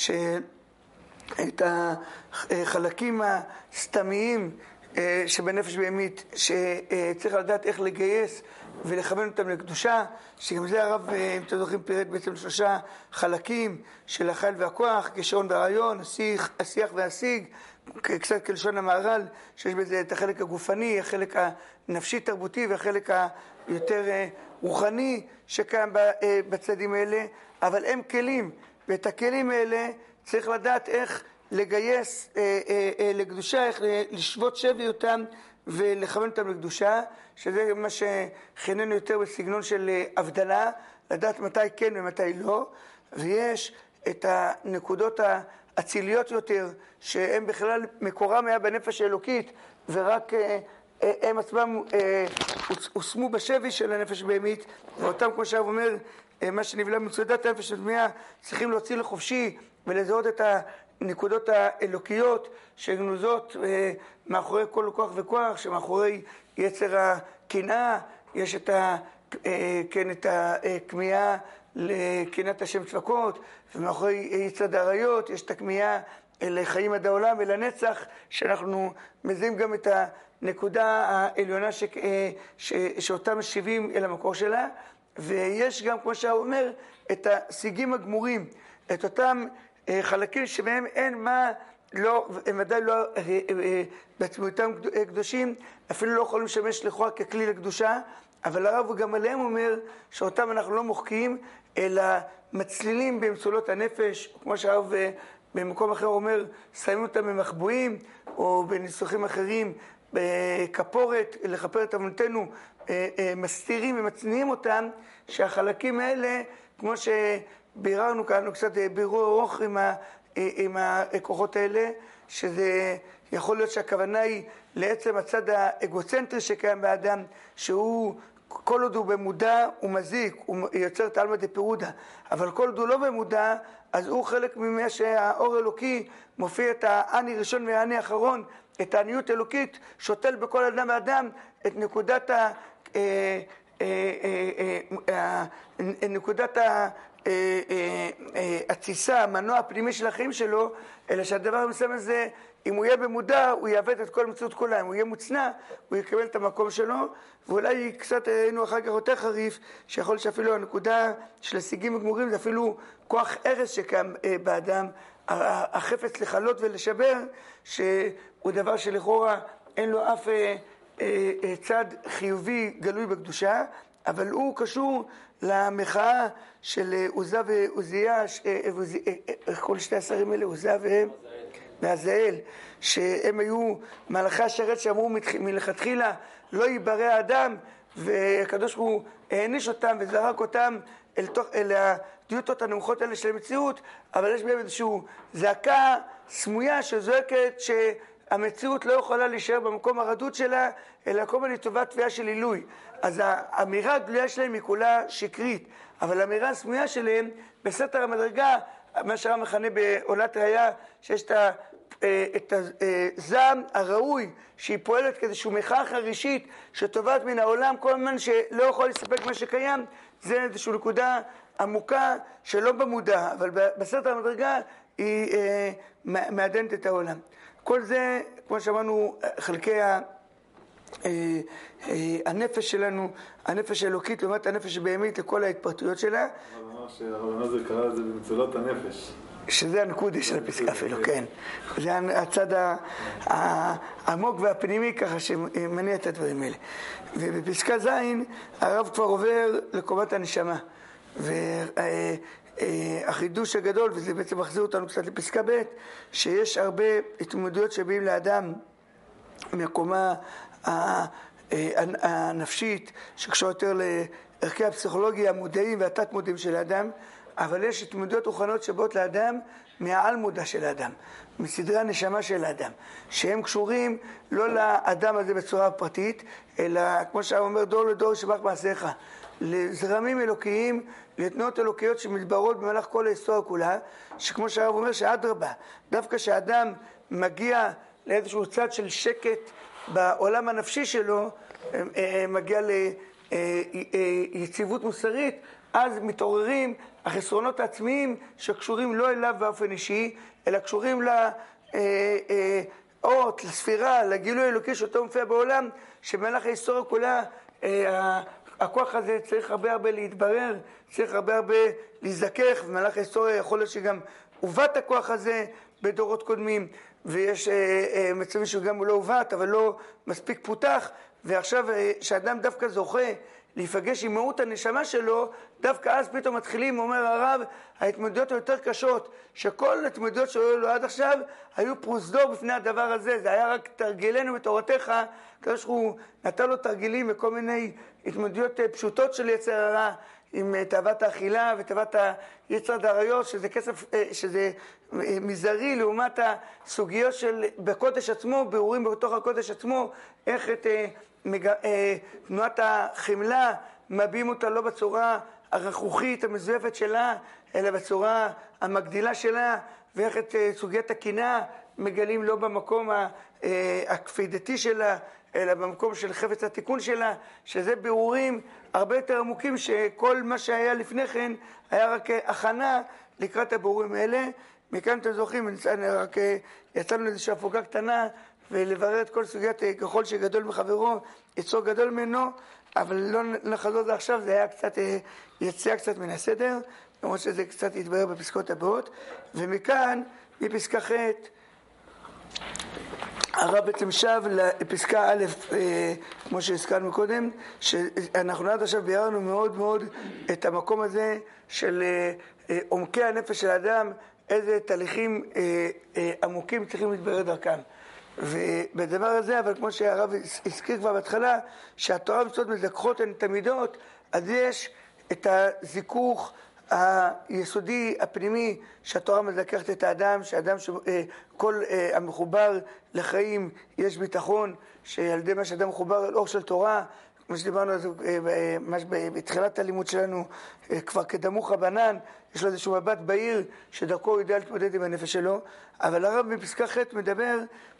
Speaker 1: שאת החלקים הסתמיים שבנפש בהמית, שצריך לדעת איך לגייס ולכוון אותם לקדושה, שגם זה הרב, אם אתם זוכרים, פירט בעצם שלושה חלקים של החיל והכוח, כשעון והרעיון, השיח, השיח והשיג, קצת כלשון המהר"ל, שיש בזה את החלק הגופני, החלק הנפשי תרבותי והחלק היותר רוחני שקיים בצדדים האלה, אבל הם כלים, ואת הכלים האלה צריך לדעת איך לגייס אה, אה, אה, לקדושה, איך לשבות שבי אותם ולכוון אותם לקדושה, שזה מה שחיננו יותר בסגנון של הבדלה, לדעת מתי כן ומתי לא. ויש את הנקודות האציליות יותר, שהם בכלל מקורם היה בנפש האלוקית, ורק אה, אה, הם עצמם אה, הושמו בשבי של הנפש הבהמית, ואותם, כמו שהרב אומר, אה, מה שנבלע מצודת הנפש הבהמית, צריכים להוציא לחופשי ולזהות את ה... הנקודות האלוקיות שגנוזות מאחורי כל כוח וכוח, שמאחורי יצר הקנאה יש את ה... כן, את הכמיהה לקנאת השם צבקות, ומאחורי יצד העריות יש את הכמיהה לחיים עד העולם ולנצח, שאנחנו מזהים גם את הנקודה העליונה ש... ש... שאותם משיבים אל המקור שלה, ויש גם, כמו שהוא אומר, את השיגים הגמורים, את אותם חלקים שבהם אין מה, לא, הם ודאי לא בעצמותם קדושים, אפילו לא יכולים לשמש לכאורה ככלי לקדושה, אבל הרב גם עליהם אומר שאותם אנחנו לא מוחקים, אלא מצלילים באמצעות הנפש, כמו שהרב במקום אחר אומר, שמים אותם במחבואים, או בניסוחים אחרים, בכפורת, לכפר את עוונותינו, מסתירים ומצניעים אותם, שהחלקים האלה, כמו שביררנו כאן, קצת בירור ארוך עם, ה, עם הכוחות האלה, שזה יכול להיות שהכוונה היא לעצם הצד האגוצנטרי שקיים באדם, שהוא כל עוד הוא במודע הוא מזיק, הוא יוצר את אלמא דפירודה, אבל כל עוד הוא לא במודע, אז הוא חלק ממה שהאור אלוקי מופיע את האני ראשון והאני האחרון, את העניות אלוקית, שותל בכל אדם ואדם את נקודת ה... נקודת התסיסה, המנוע הפנימי של החיים שלו, אלא שהדבר המסוים הזה, אם הוא יהיה במודע, הוא יעבד את כל המציאות כולה. אם הוא יהיה מוצנע, הוא יקבל את המקום שלו, ואולי קצת ראינו אחר כך יותר חריף, שיכול שאפילו הנקודה של השיגים הגמורים, זה אפילו כוח ארץ שקם באדם, החפץ לחלות ולשבר, שהוא דבר שלכאורה אין לו אף צד חיובי גלוי בקדושה, אבל הוא קשור למחאה של עוזה ועוזיה, כל שתי השרים האלה, עוזה ועזאל, שהם היו מלאכי השרת שאמרו מלכתחילה לא ייברא האדם, והקדוש הוא העניש אותם וזרק אותם אל, תוך, אל הדיוטות הנמוכות האלה של המציאות, אבל יש בהם איזושהי זעקה סמויה שזועקת שהמציאות לא יכולה להישאר במקום הרדוד שלה, אלא כל מיני טובת תביעה של עילוי. אז האמירה הגלויה שלהם היא כולה שקרית, אבל האמירה הסמויה שלהם בסתר המדרגה, מה שהרב מכנה בעולת ראיה, שיש את ה... את הזעם הראוי שהיא פועלת כאיזושהי מחאה חרישית שטובעת מן העולם כל הזמן שלא יכול לספק מה שקיים, זה איזושהי נקודה עמוקה שלא במודע, אבל בסתר המדרגה היא אה, מעדנת את העולם. כל זה, כמו שאמרנו, חלקי ה... אה, אה, הנפש שלנו, הנפש האלוקית לעומת הנפש הבהמית לכל ההתפרטויות שלה.
Speaker 4: אבל אמר שהרב נזר קרא לזה במצולות הנפש.
Speaker 1: שזה הנקודה של הפסקה אפילו, כן. זה הצד העמוק והפנימי ככה שמניע את הדברים האלה. ובפסקה ז' הרב כבר עובר לקומת הנשמה. והחידוש הגדול, וזה בעצם מחזיר אותנו קצת לפסקה ב', שיש הרבה התמודדויות שבאים לאדם מהקומה הנפשית, שקשור יותר לערכי הפסיכולוגיה המודעים והתת מודעים של האדם, אבל יש התמודדויות רוחניות שבאות לאדם מהעל מודע של האדם, מסדרי הנשמה של האדם, שהם קשורים לא לאדם הזה בצורה פרטית, אלא כמו שהרב אומר, דור לדור שבח מעשיך, לזרמים אלוקיים, לתנועות אלוקיות שמתברות במהלך כל ההיסטוריה כולה, שכמו שהרב אומר שאדרבה, דווקא שהאדם מגיע לאיזשהו צד של שקט בעולם הנפשי שלו, מגיע ליציבות מוסרית, אז מתעוררים החסרונות העצמיים שקשורים לא אליו באופן אישי, אלא קשורים לאות, לספירה, לגילוי האלוקי שאותו מופיע בעולם, שבמהלך ההיסטוריה כולה הכוח הזה צריך הרבה הרבה להתברר, צריך הרבה הרבה להזדכך, ובמהלך ההיסטוריה יכול להיות שגם הובט הכוח הזה בדורות קודמים, ויש מצבים שגם הוא לא הובט, אבל לא מספיק פותח, ועכשיו שאדם דווקא זוכה להיפגש עם מהות הנשמה שלו, דווקא אז פתאום מתחילים, אומר הרב, ההתמודדויות היותר קשות, שכל ההתמודדויות שהיו לו עד עכשיו, היו פרוזדור בפני הדבר הזה, זה היה רק תרגילנו בתורתך, כדי שהוא נתן לו תרגילים וכל מיני התמודדויות פשוטות של יצר הרע, עם תאוות האכילה ותאוות היצר דריות, שזה כסף, שזה מזערי לעומת הסוגיות של בקודש עצמו, בירורים בתוך הקודש עצמו, איך את מג... תנועת החמלה מביאים אותה לא בצורה הרכוכית המזויפת שלה, אלא בצורה המגדילה שלה, ואיך את סוגיית הקינה מגלים לא במקום הכפידתי שלה, אלא במקום של חפץ התיקון שלה, שזה בירורים הרבה יותר עמוקים, שכל מה שהיה לפני כן היה רק הכנה לקראת הבירורים האלה. מכאן אתם זוכרים, רק יצאנו לאיזושהי הפוגה קטנה, ולברר את כל סוגיית ככל שגדול מחברו, יצור גדול ממנו, אבל לא נחזור זה עכשיו, זה היה קצת, יציאה קצת מן הסדר, למרות שזה קצת יתברר בפסקות הבאות. ומכאן, מפסקה ח', הרב בעצם שב לפסקה א', כמו שהזכרנו קודם, שאנחנו עד עכשיו ביארנו מאוד מאוד את המקום הזה של עומקי הנפש של האדם, איזה תהליכים עמוקים צריכים להתברר דרכם. ובדבר הזה, אבל כמו שהרב הזכיר כבר בהתחלה, שהתורה ומצוות מזכחות הן תמידות, אז יש את הזיכוך היסודי, הפנימי, שהתורה מזכחת את האדם, שהאדם שכל המחובר לחיים יש ביטחון, שעל ידי מה שאדם מחובר על אור של תורה, כמו שדיברנו על זה בתחילת הלימוד שלנו, כבר כדמוך בנן, יש לו איזשהו מבט בהיר שדרכו הוא יודע להתמודד עם הנפש שלו. אבל הרב בפסקה ח' מדבר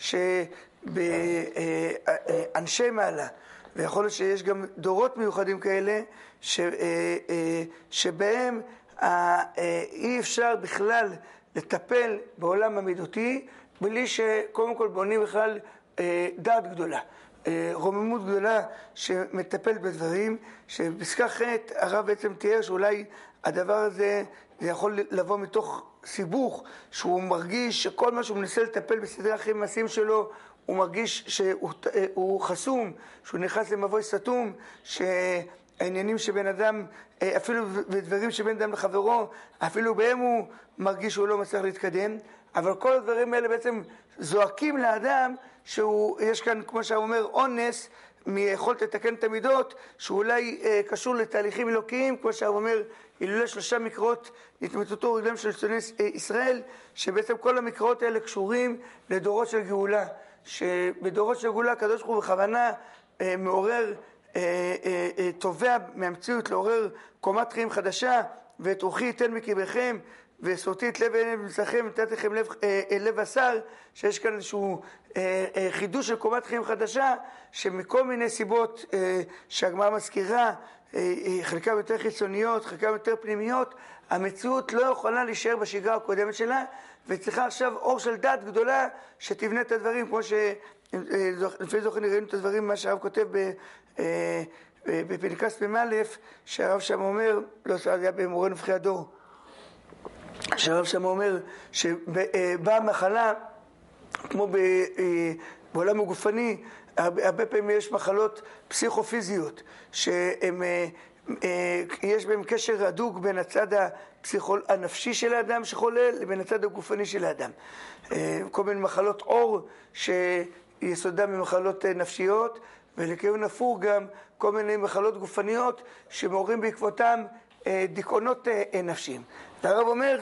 Speaker 1: שבאנשי מעלה, ויכול להיות שיש גם דורות מיוחדים כאלה, ש, שבהם אי אפשר בכלל לטפל בעולם המידותי, בלי שקודם כל בונים בכלל דעת גדולה, רוממות גדולה שמטפלת בדברים, שבפסקה ח' הרב בעצם תיאר שאולי הדבר הזה זה יכול לבוא מתוך סיבוך, שהוא מרגיש שכל מה שהוא מנסה לטפל בסדרי החיים המעשיים שלו, הוא מרגיש שהוא חסום, שהוא נכנס למבוי סתום, שהעניינים שבין אדם, אפילו בדברים שבין אדם לחברו, אפילו בהם הוא מרגיש שהוא לא מצליח להתקדם. אבל כל הדברים האלה בעצם זועקים לאדם שיש כאן, כמו שהוא אומר, אונס מיכולת לתקן את המידות, שאולי אה, קשור לתהליכים אלוקיים, כמו שהוא אומר, אילולא שלושה מקרות התמוטטו רגליהם של שונאי ישראל, שבעצם כל המקרות האלה קשורים לדורות של גאולה, שבדורות של גאולה הקדוש ברוך הוא בכוונה אה, מעורר, אה, אה, אה, תובע מהמציאות לעורר קומת חיים חדשה, ואת רוחי ייתן מקרבכם, וסורתי את לב עיניהם במצחכם, ונתתי לכם לב, אה, לב בשר, שיש כאן איזשהו אה, אה, חידוש של קומת חיים חדשה, שמכל מיני סיבות אה, שהגמרא מזכירה, אה, חלקם יותר חיצוניות, חלקם יותר פנימיות, המציאות לא יכולה להישאר בשגרה הקודמת שלה, וצריכה עכשיו אור של דת גדולה שתבנה את הדברים, כמו שלפי זוכר ראינו את הדברים, מה שהרב כותב ב... אה, בפנקס פ"א, שהרב שם אומר, לא, זה היה במורה נבחי הדור, שהרב שם אומר שבאה מחלה, כמו בעולם הגופני, הרבה, הרבה פעמים יש מחלות פסיכופיזיות, שיש בהם קשר הדוק בין הצד הפסיכול, הנפשי של האדם שחולה לבין הצד הגופני של האדם. כל מיני מחלות עור שיסודם ממחלות נפשיות, ולכיוון הפוך גם כל מיני מחלות גופניות שמעוררים בעקבותם דיכאונות נפשיים. והרב אומר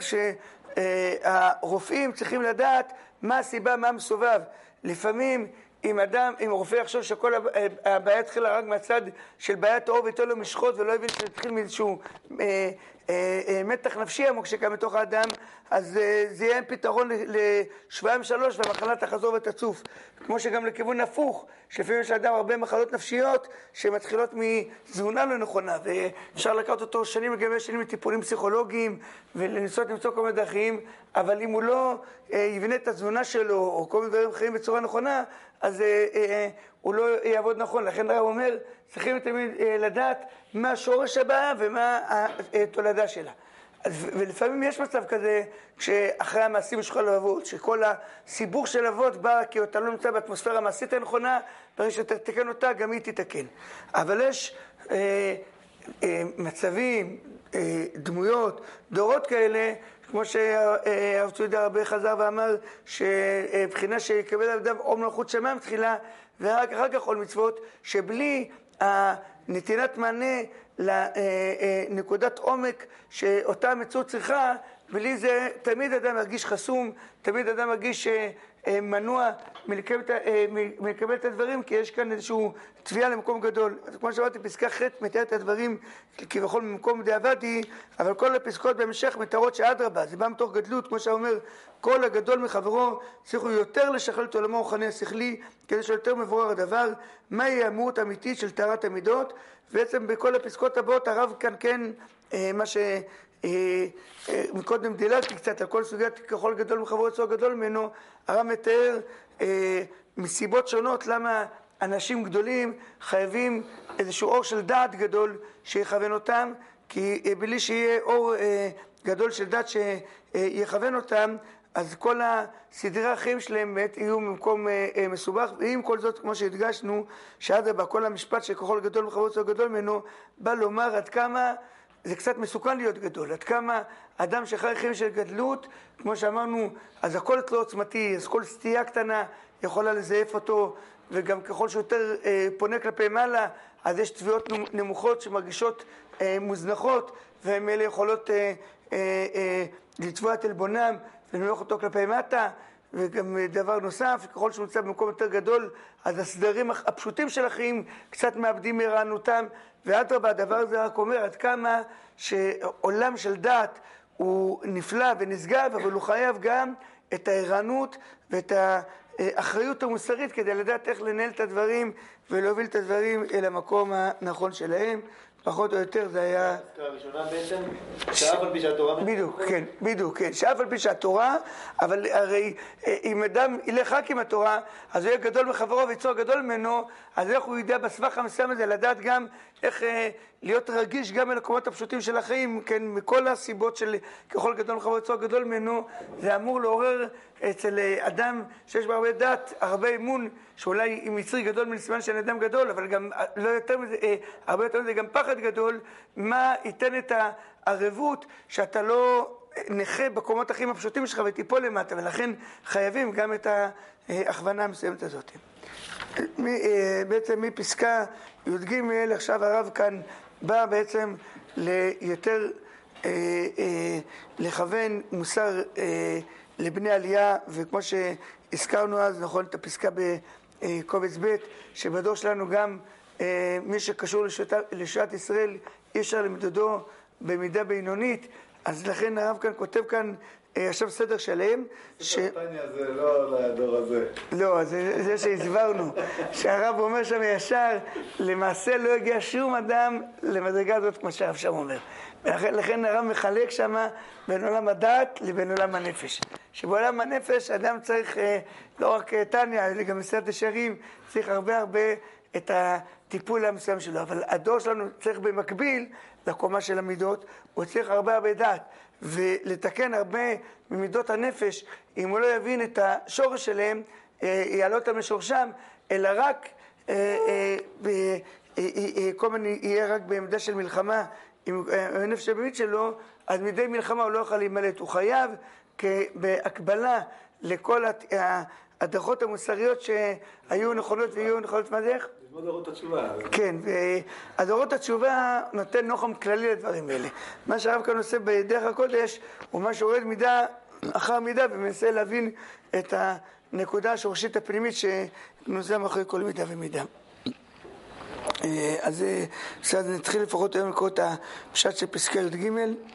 Speaker 1: שהרופאים צריכים לדעת מה הסיבה, מה מסובב. לפעמים אם אדם, אם רופא יחשוב שכל הבעיה התחילה רק מהצד של בעיית העור ויתן לו משחות ולא הבין שהתחיל מאיזשהו אה, אה, אה, מתח נפשי עמוק שקם בתוך האדם, אז אה, זה יהיה פתרון לשבועיים שלוש והמחלה תחזור ותצוף. כמו שגם לכיוון הפוך, שלפעמים יש לאדם הרבה מחלות נפשיות שמתחילות מתזונה לא נכונה, ואפשר לקחת אותו שנים לגבי שנים לטיפולים פסיכולוגיים ולנסות למצוא כל מיני דרכים, אבל אם הוא לא אה, יבנה את התזונה שלו או כל מיני דברים אחרים בצורה נכונה, אז אה, אה, הוא לא יעבוד נכון. לכן הרב אומר, צריכים תמיד אה, לדעת מה שורש הבעיה ומה התולדה שלה. ולפעמים יש מצב כזה, כשאחרי המעשים יש לך לבבות, שכל הסיבוך של לבבות בא כי אתה לא נמצא באטמוספירה המעשית הנכונה, ברגע שאתה תתקן אותה, גם היא תתקן. אבל יש אה, אה, מצבים, אה, דמויות, דורות כאלה, כמו שהרב צבי הרבה חזר ואמר, שבחינה שיקבל אדם או מלכות שמיים תחילה, ורק אחר כך כל מצוות, שבלי הנתינת מענה לנקודת עומק שאותה המציאות צריכה, בלי זה תמיד אדם מרגיש חסום, תמיד אדם מרגיש מנוע מלקבל, מלקבל את הדברים, כי יש כאן איזשהו תביעה למקום גדול. כמו שאמרתי, פסקה ח' מתאר את הדברים כבכל ממקום דיעבדי, אבל כל הפסקות בהמשך מתארות שאדרבה, זה בא מתוך גדלות, כמו שאומר, כל הגדול מחברו צריכו יותר לשכלל את עולמו הרוחני השכלי, כדי שיותר מבורר הדבר, מהי המהות האמיתית של טהרת המידות. בעצם בכל הפסקות הבאות הרב כאן כן, מה ש... מקודם דילגתי קצת על כל סוגיית ככל גדול מחברו אצלו גדול ממנו, הרב מתאר מסיבות שונות למה אנשים גדולים חייבים איזשהו אור של דעת גדול שיכוון אותם, כי בלי שיהיה אור גדול של דעת שיכוון אותם, אז כל הסדרי החיים שלהם באמת יהיו במקום מסובך. ועם כל זאת, כמו שהדגשנו, שאדרבה, כל המשפט שככל גדול מחברו אצלו גדול ממנו בא לומר עד כמה זה קצת מסוכן להיות גדול, עד כמה אדם שחי חיים של גדלות, כמו שאמרנו, אז הכל אצלו עוצמתי, אז כל סטייה קטנה יכולה לזייף אותו, וגם ככל שיותר אה, פונה כלפי מעלה, אז יש תביעות נמוכות שמרגישות אה, מוזנחות, והן אלה יכולות אה, אה, אה, לתבוע את עלבונם ולמלוך אותו כלפי מטה. וגם דבר נוסף, ככל שהוא נמצא במקום יותר גדול, אז הסדרים הפשוטים של החיים קצת מאבדים מרענותם, ואדרבה, הדבר הזה רק אומר עד כמה שעולם של דת הוא נפלא ונשגב, אבל הוא חייב גם את הערנות ואת האחריות המוסרית כדי לדעת איך לנהל את הדברים ולהוביל את הדברים אל המקום הנכון שלהם. פחות או יותר זה היה...
Speaker 2: הראשונה בעצם, שאף על פי שהתורה...
Speaker 1: בדיוק, כן, בדיוק, כן, שאף על פי שהתורה, אבל הרי אם אדם ילך רק עם התורה, אז הוא יהיה גדול מחברו ויצור גדול ממנו, אז איך הוא ידע בסבך המסוים הזה לדעת גם איך להיות רגיש גם למקומות הפשוטים של החיים, כן, מכל הסיבות של ככל גדול מחברו ויצור גדול ממנו, זה אמור לעורר אצל אדם שיש בו הרבה דת, הרבה אמון, שאולי אם יצרי גדול מלסימן של אדם גדול, אבל גם לא יותר מזה, הרבה יותר מזה גם פחד גדול, מה ייתן את הערבות שאתה לא נכה בקומות החיים הפשוטים שלך ותיפול למטה, ולכן חייבים גם את ההכוונה המסוימת הזאת. בעצם מפסקה י"ג עכשיו הרב כאן בא בעצם ליותר לכוון מוסר לבני עלייה, וכמו שהזכרנו אז, נכון, את הפסקה בקובץ ב' שבדור שלנו גם מי שקשור לשעת ישראל אי אפשר למדודו במידה בינונית, אז לכן הרב כאן כותב כאן עכשיו סדר שלם.
Speaker 4: ספרטניה זה לא לדור הזה.
Speaker 1: לא, זה, זה שהסברנו, שהרב אומר שם ישר, למעשה לא הגיע שום אדם למדרגה הזאת כמו שהרב שם אומר. ולכן, לכן הרב מחלק שם בין עולם הדת לבין עולם הנפש. שבעולם הנפש אדם צריך לא רק טניה, אלא גם מסעד ישרים, צריך הרבה הרבה את הטיפול המסוים שלו. אבל הדור שלנו צריך במקביל לקומה של המידות, הוא צריך הרבה הרבה דת. ולתקן הרבה ממידות הנפש, אם הוא לא יבין את השורש שלהם, יעלה אותם לשורשם, אלא רק כל מיני יהיה רק בעמדה של מלחמה עם הנפש הבאמית שלו, אז מדי מלחמה הוא לא יכול להימלט, הוא חייב בהקבלה לכל הדרכות המוסריות שהיו נכונות ויהיו נכונות. מה זה איך?
Speaker 4: ללמוד אורות התשובה.
Speaker 1: כן, אז אורות התשובה נותן נוחם כללי לדברים האלה. מה שהרב כאן עושה בדרך הקודש הוא מה שיורד מידה אחר מידה ומנסה להבין את הנקודה השורשית הפנימית שנושא מאחורי כל מידה ומידה. אז בסדר, נתחיל לפחות היום לקרוא את הפשט של פסקה י"ג.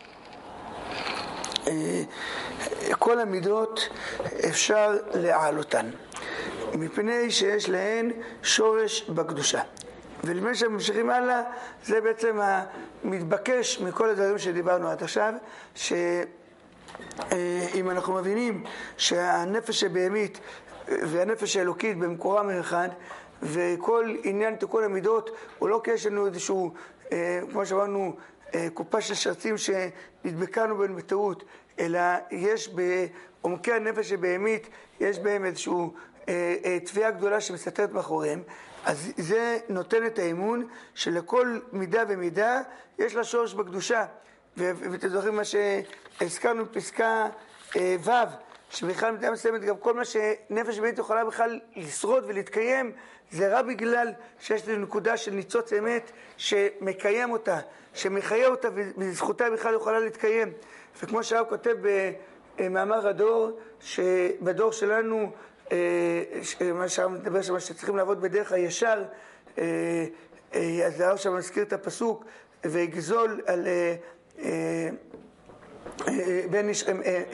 Speaker 1: כל המידות אפשר להעלותן מפני שיש להן שורש בקדושה, ולפני שממשיכים הלאה זה בעצם המתבקש מכל הדברים שדיברנו עד עכשיו, שאם אנחנו מבינים שהנפש הבהמית והנפש האלוקית במקורם אחד, וכל עניין תיקון המידות הוא לא כי יש לנו איזשהו כמו שאמרנו קופה של שרצים שנדבקנו בין בטעות, אלא יש בעומקי הנפש הבהמית, יש בהם איזשהו אה, אה, תביעה גדולה שמסתתרת מאחוריהם. אז זה נותן את האמון שלכל מידה ומידה יש לה שורש בקדושה. ואתם זוכרים מה שהזכרנו בפסקה אה, ו', שבכלל במידה מסוימת גם כל מה שנפש בהמית יכולה בכלל לשרוד ולהתקיים, זה רק בגלל שיש לנו נקודה של ניצוץ אמת שמקיים אותה, שמחיה אותה ובזכותה בכלל יכולה להתקיים. וכמו שהרב כותב במאמר הדור, שבדור שלנו, מה שהרב מדבר שם, שצריכים לעבוד בדרך הישר, אז הרב שם מזכיר את הפסוק, ויגזול על בן איש...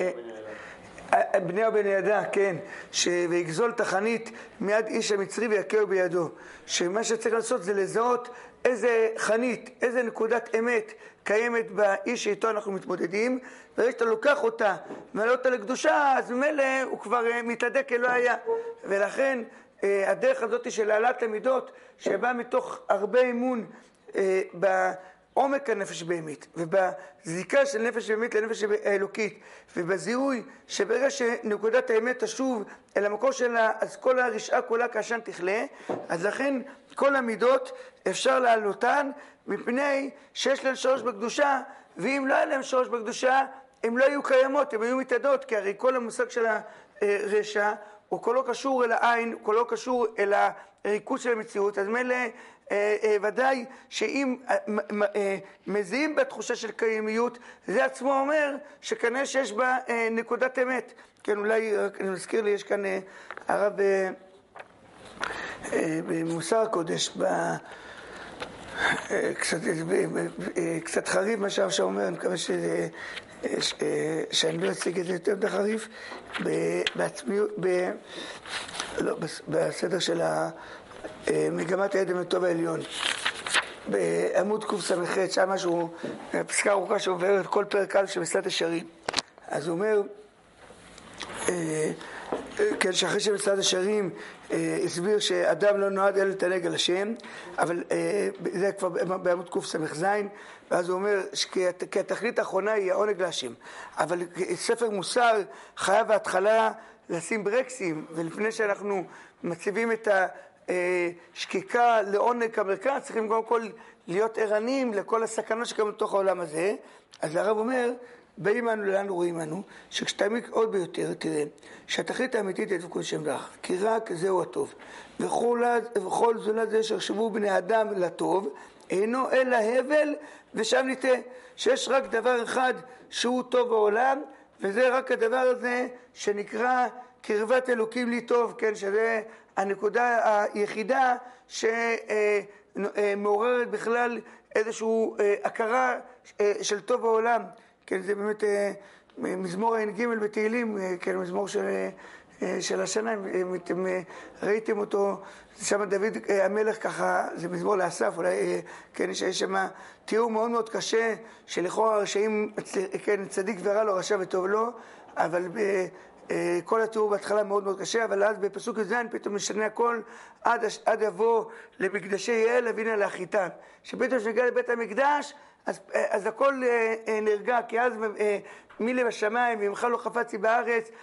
Speaker 1: בני ובני ידה, כן, ויגזול תחנית מיד איש המצרי ויקהו בידו. שמה שצריך לעשות זה לזהות איזה חנית, איזה נקודת אמת קיימת באיש שאיתו אנחנו מתמודדים, וראש שאתה לוקח אותה, מעלה אותה לקדושה, אז ממילא הוא כבר מתהדק כלא היה. ולכן הדרך הזאת של העלאת המידות, שבאה מתוך הרבה אמון ב... עומק הנפש בהמית, ובזיקה של נפש בהמית לנפש האלוקית, ובזיהוי שברגע שנקודת האמת תשוב אל המקור שלה, אז כל הרשעה כולה כעשן תכלה. אז לכן כל המידות אפשר להעלותן, מפני שיש להן שורש בקדושה, ואם לא היה להן שורש בקדושה, הן לא היו קיימות, הן היו מתעדות, כי הרי כל המושג של הרשע הוא כולו קשור אל העין, הוא כולו קשור אל הריקוד של המציאות. אז מילא ודאי שאם מזיעים בתחושה של קיימיות, זה עצמו אומר שכנראה שיש בה נקודת אמת. כן, אולי, אני מזכיר לי, יש כאן הרב במוסר הקודש, קצת חריף מה שהרב שאומר, אני מקווה שאני לא אציג את זה יותר חריף, בסדר של ה... מגמת האדם הטוב העליון בעמוד קוף סמכת, שם משהו, פסקה ארוכה שעובר את כל פרק א' של מסילת ישרים. אז הוא אומר, כן, שאחרי שמסילת ישרים הסביר שאדם לא נועד אלא לתענג על השם, אבל זה כבר בעמוד קוף סמך זין, ואז הוא אומר כי התכלית האחרונה היא העונג להשם. אבל ספר מוסר חייב בהתחלה לשים ברקסים, ולפני שאנחנו מציבים את ה... שקיקה לעונג המרכז, צריכים גם כל להיות ערנים לכל הסכנות שקיימות בתוך העולם הזה. אז הרב אומר, באים אנו לאן רואים אנו, שכשתעמיק עוד ביותר, תראה, שהתכלית האמיתית היא דבקות שם לך, כי רק זהו הטוב. וכל, וכל זולת זה שחשבו בני אדם לטוב, אינו אלא הבל ושם ניתה, שיש רק דבר אחד שהוא טוב בעולם, וזה רק הדבר הזה שנקרא קרבת אלוקים לי טוב, כן, שזה הנקודה היחידה שמעוררת בכלל איזושהי הכרה של טוב בעולם. כן, זה באמת מזמור עין ג' בתהילים, כן, מזמור של, של השנה, אתם ראיתם אותו, שם דוד המלך ככה, זה מזמור לאסף, אולי, כן, יש שם תיאור מאוד מאוד קשה, שלכאורה הרשעים, כן, צדיק ורע לו, רשע וטוב לו, אבל ב... כל התיאור בהתחלה מאוד מאוד קשה, אבל אז בפסוק י"ז פתאום משנה הכל, עד, עד יבוא למקדשי יעל אבינה לאחיתן. שפתאום שנגיע לבית המקדש, אז, אז הכל נרגע, כי אז מי לי בשמיים, ממך לא חפצתי בארץ,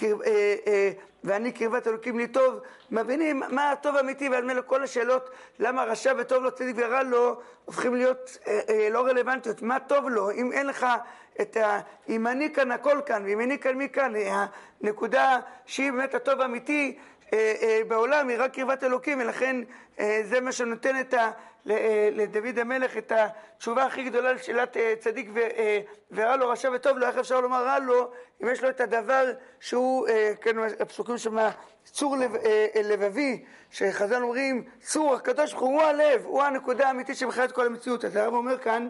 Speaker 1: ואני קרבת אלוקים לי טוב, מבינים מה הטוב האמיתי, ועל מלא כל השאלות, למה רשע וטוב לו, צדיק ורע לו, הופכים להיות לא רלוונטיות. מה טוב לו, אם אין לך את ה... אם אני כאן הכל כאן, ואם אני כאן מי כאן, הנקודה שהיא באמת הטוב האמיתי בעולם, היא רק קרבת אלוקים, ולכן זה מה שנותן את ה... לדוד המלך את התשובה הכי גדולה לשאלת צדיק ורע לו, רשע וטוב לו. איך אפשר לומר רע לו אם יש לו את הדבר שהוא, כן, הפסוקים שם, צור לבבי, שחז"ל אומרים, צור הקדוש ברוך הוא הלב, הוא הנקודה האמיתית שמחיה את כל המציאות. אז הרב אומר כאן,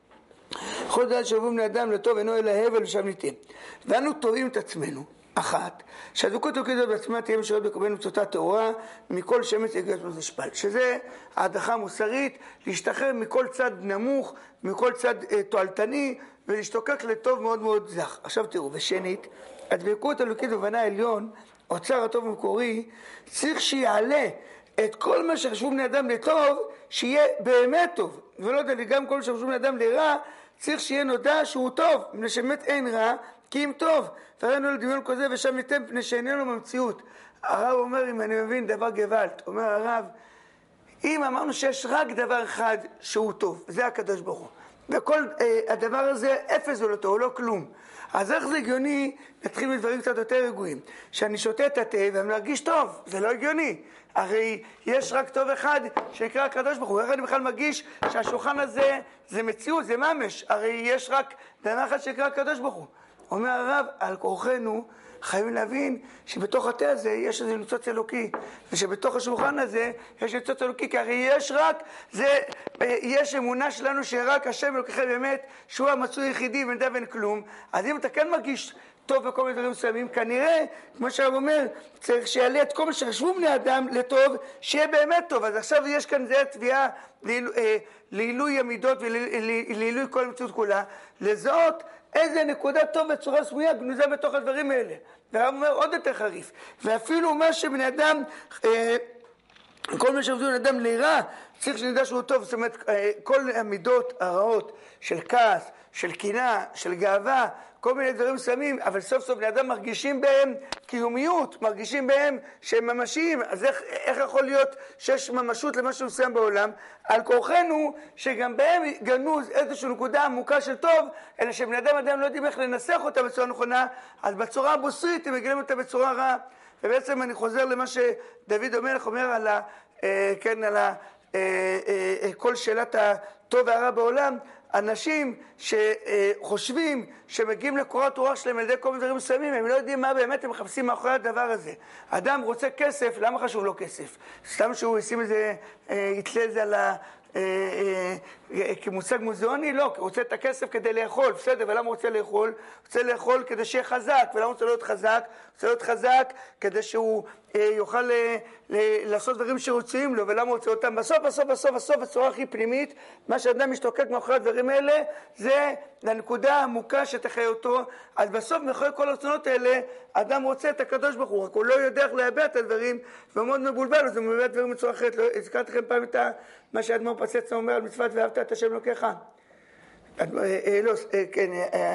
Speaker 1: כל דעת שאוהבים בני אדם לטוב אינו אלא הבל ושם ניתן. ואנו טועים את עצמנו, אחת, שהדבקות אלוקית בעצמה תהיה משרת בקבל מצותה טהורה מכל שמץ יגעת ותשפל, שזה ההדחה המוסרית, להשתחרר מכל צד נמוך, מכל צד אה, תועלתני, ולהשתוקק לטוב מאוד מאוד זך. עכשיו תראו, ושנית, הדבקות אלוקית בבנה העליון, אוצר הטוב המקורי, צריך שיעלה את כל מה שחשבו בני אדם לטוב, שיהיה באמת טוב. ולא יודע לי, גם כל מה שחשבו בני אדם לרע, צריך שיהיה נודע שהוא טוב, מפני שבאמת אין רע, כי אם טוב. וראינו לדמיון כזה ושם ניתן פני שאיננו במציאות. הרב אומר, אם אני מבין, דבר גוואלד. אומר הרב, אם אמרנו שיש רק דבר אחד שהוא טוב, זה הקדוש ברוך הוא. וכל אה, הדבר הזה אפס זולתו, הוא לא כלום. אז איך זה הגיוני? נתחיל מדברים קצת יותר רגועים. שאני שותה את התה ואני מרגיש טוב, זה לא הגיוני. הרי יש רק טוב אחד שנקרא הקדוש ברוך הוא. איך אני בכלל מרגיש שהשולחן הזה זה מציאות, זה ממש. הרי יש רק דבר אחד שנקרא הקדוש ברוך הוא. אומר הרב, על כורחנו חייבים להבין שבתוך התה הזה יש איזה ניצוץ אלוקי, ושבתוך השולחן הזה יש ניצוץ אלוקי, כי הרי יש רק, זה, יש אמונה שלנו שרק השם אלוקיכם באמת, שהוא המצוי היחידי ונדע ואין כלום. אז אם אתה כן מרגיש טוב בכל מיני דברים מסוימים, כנראה, כמו שהרב אומר, צריך שיעלה את כל מה שחשבו בני אדם לטוב, שיהיה באמת טוב. אז עכשיו יש כאן זה תביעה לעילוי המידות ולעילוי כל המציאות כולה, לזהות איזה נקודה טוב בצורה סמויה גנוזה בתוך הדברים האלה. והרב אומר עוד יותר חריף, ואפילו מה שבני אדם, אה, כל מה שעובדו בני אדם לירה, צריך שנדע שהוא טוב. זאת אומרת, אה, כל המידות הרעות של כעס, של קנאה, של גאווה, כל מיני דברים מסוימים, אבל סוף סוף בני אדם מרגישים בהם קיומיות, מרגישים בהם שהם ממשיים. אז איך, איך יכול להיות שיש ממשות למשהו מסוים בעולם? על כורחנו שגם בהם גנוז איזושהי נקודה עמוקה של טוב, אלא שבני אדם עדיין לא יודעים איך לנסח אותה בצורה נכונה, אז בצורה הבוסרית הם מגלים אותה בצורה רעה. ובעצם אני חוזר למה שדוד המלך אומר על ה, אה, כן, על ה, אה, אה, כל שאלת הטוב והרע בעולם. אנשים שחושבים שמגיעים לקורת רוח שלהם על ידי כל מיני דברים מסוימים, הם לא יודעים מה באמת הם מחפשים מאחורי הדבר הזה. אדם רוצה כסף, למה חשוב לו כסף? סתם שהוא ישים איזה, יתלה את זה על ה... כמושג מוזיאוני? לא, הוא רוצה את הכסף כדי לאכול, בסדר, ולמה הוא רוצה לאכול? הוא רוצה לאכול כדי שיהיה חזק, ולמה הוא רוצה להיות חזק? הוא רוצה להיות חזק כדי שהוא יוכל לעשות דברים שרוצים לו, ולמה הוא רוצה אותם? בסוף, בסוף, בסוף, בסוף, בצורה הכי פנימית, מה שאדם משתוקק מאחורי הדברים האלה, זה לנקודה העמוקה שתחיה אותו. אז בסוף, מאחורי כל הרצונות האלה, אדם רוצה את הקדוש ברוך הוא, רק הוא לא יודע איך להביע את הדברים, ומאוד מבולבל, אז הוא מביא את דברים בצורה אחרת. הזכרתי לכם פעם את מה שהאדמו"ר פצצה אומר על מצוות ואהבת את השם אלוקיך. לא, כן,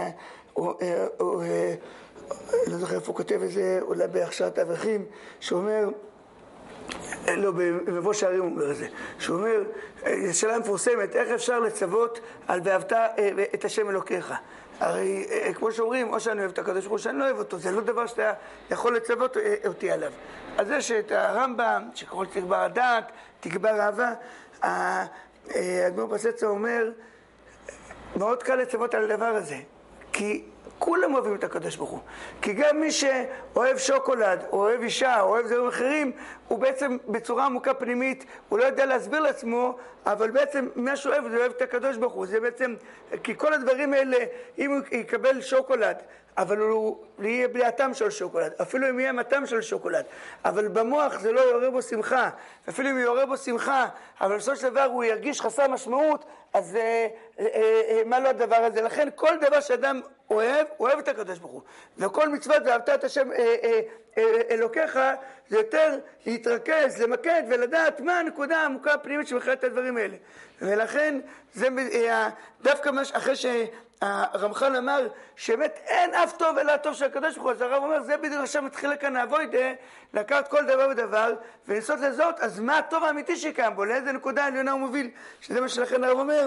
Speaker 1: לא זוכר איפה הוא כותב את זה, אולי בהכשרת אברכים, שאומר, לא, במבוא שערים הוא אומר את זה, שהוא אומר, זו שאלה מפורסמת, איך אפשר לצוות על ואהבת את השם אלוקיך? הרי כמו שאומרים, או שאני אוהב את הקדוש ברוך הוא, שאני לא אוהב אותו, זה לא דבר שאתה יכול לצוות אותי עליו. אז זה שאת הרמב"ם, שככל תגבר הדעת, תגבר אהבה, האדמו"ר פצצה אומר, מאוד קל לצוות על הדבר הזה, כי כולם אוהבים את הקדוש ברוך הוא. כי גם מי שאוהב שוקולד, או אוהב אישה, או אוהב דברים אחרים, הוא בעצם בצורה עמוקה פנימית, הוא לא יודע להסביר לעצמו, אבל בעצם מה שהוא אוהב, זה אוהב את הקדוש ברוך הוא. זה בעצם, כי כל הדברים האלה, אם הוא יקבל שוקולד, אבל הוא יהיה בלי הטעם של שוקולד, אפילו אם יהיה הטעם של שוקולד, אבל במוח זה לא יעורר בו שמחה, אפילו אם יעורר בו שמחה, אבל בסופו של דבר הוא ירגיש חסר משמעות, אז אה, אה, אה, מה לא הדבר הזה? לכן כל דבר שאדם אוהב, הוא אוהב את הקדוש ברוך הוא, וכל מצוות ואהבת את השם אה, אה, אה, אלוקיך, זה יותר להתרכז, למקד ולדעת מה הנקודה העמוקה הפנימית שמחייבת את הדברים האלה. ולכן זה אה, דווקא מש, אחרי ש... הרמח"ל אמר שבאמת אין אף טוב אלא הטוב של הקדוש ברוך הוא, אז הרב אומר זה בדיוק עכשיו מתחילה כאן העבודה, לקחת כל דבר ודבר ולנסות לזהות אז מה הטוב האמיתי שקיים בו, לאיזה נקודה עליונה הוא מוביל, שזה מה שלכן הרב אומר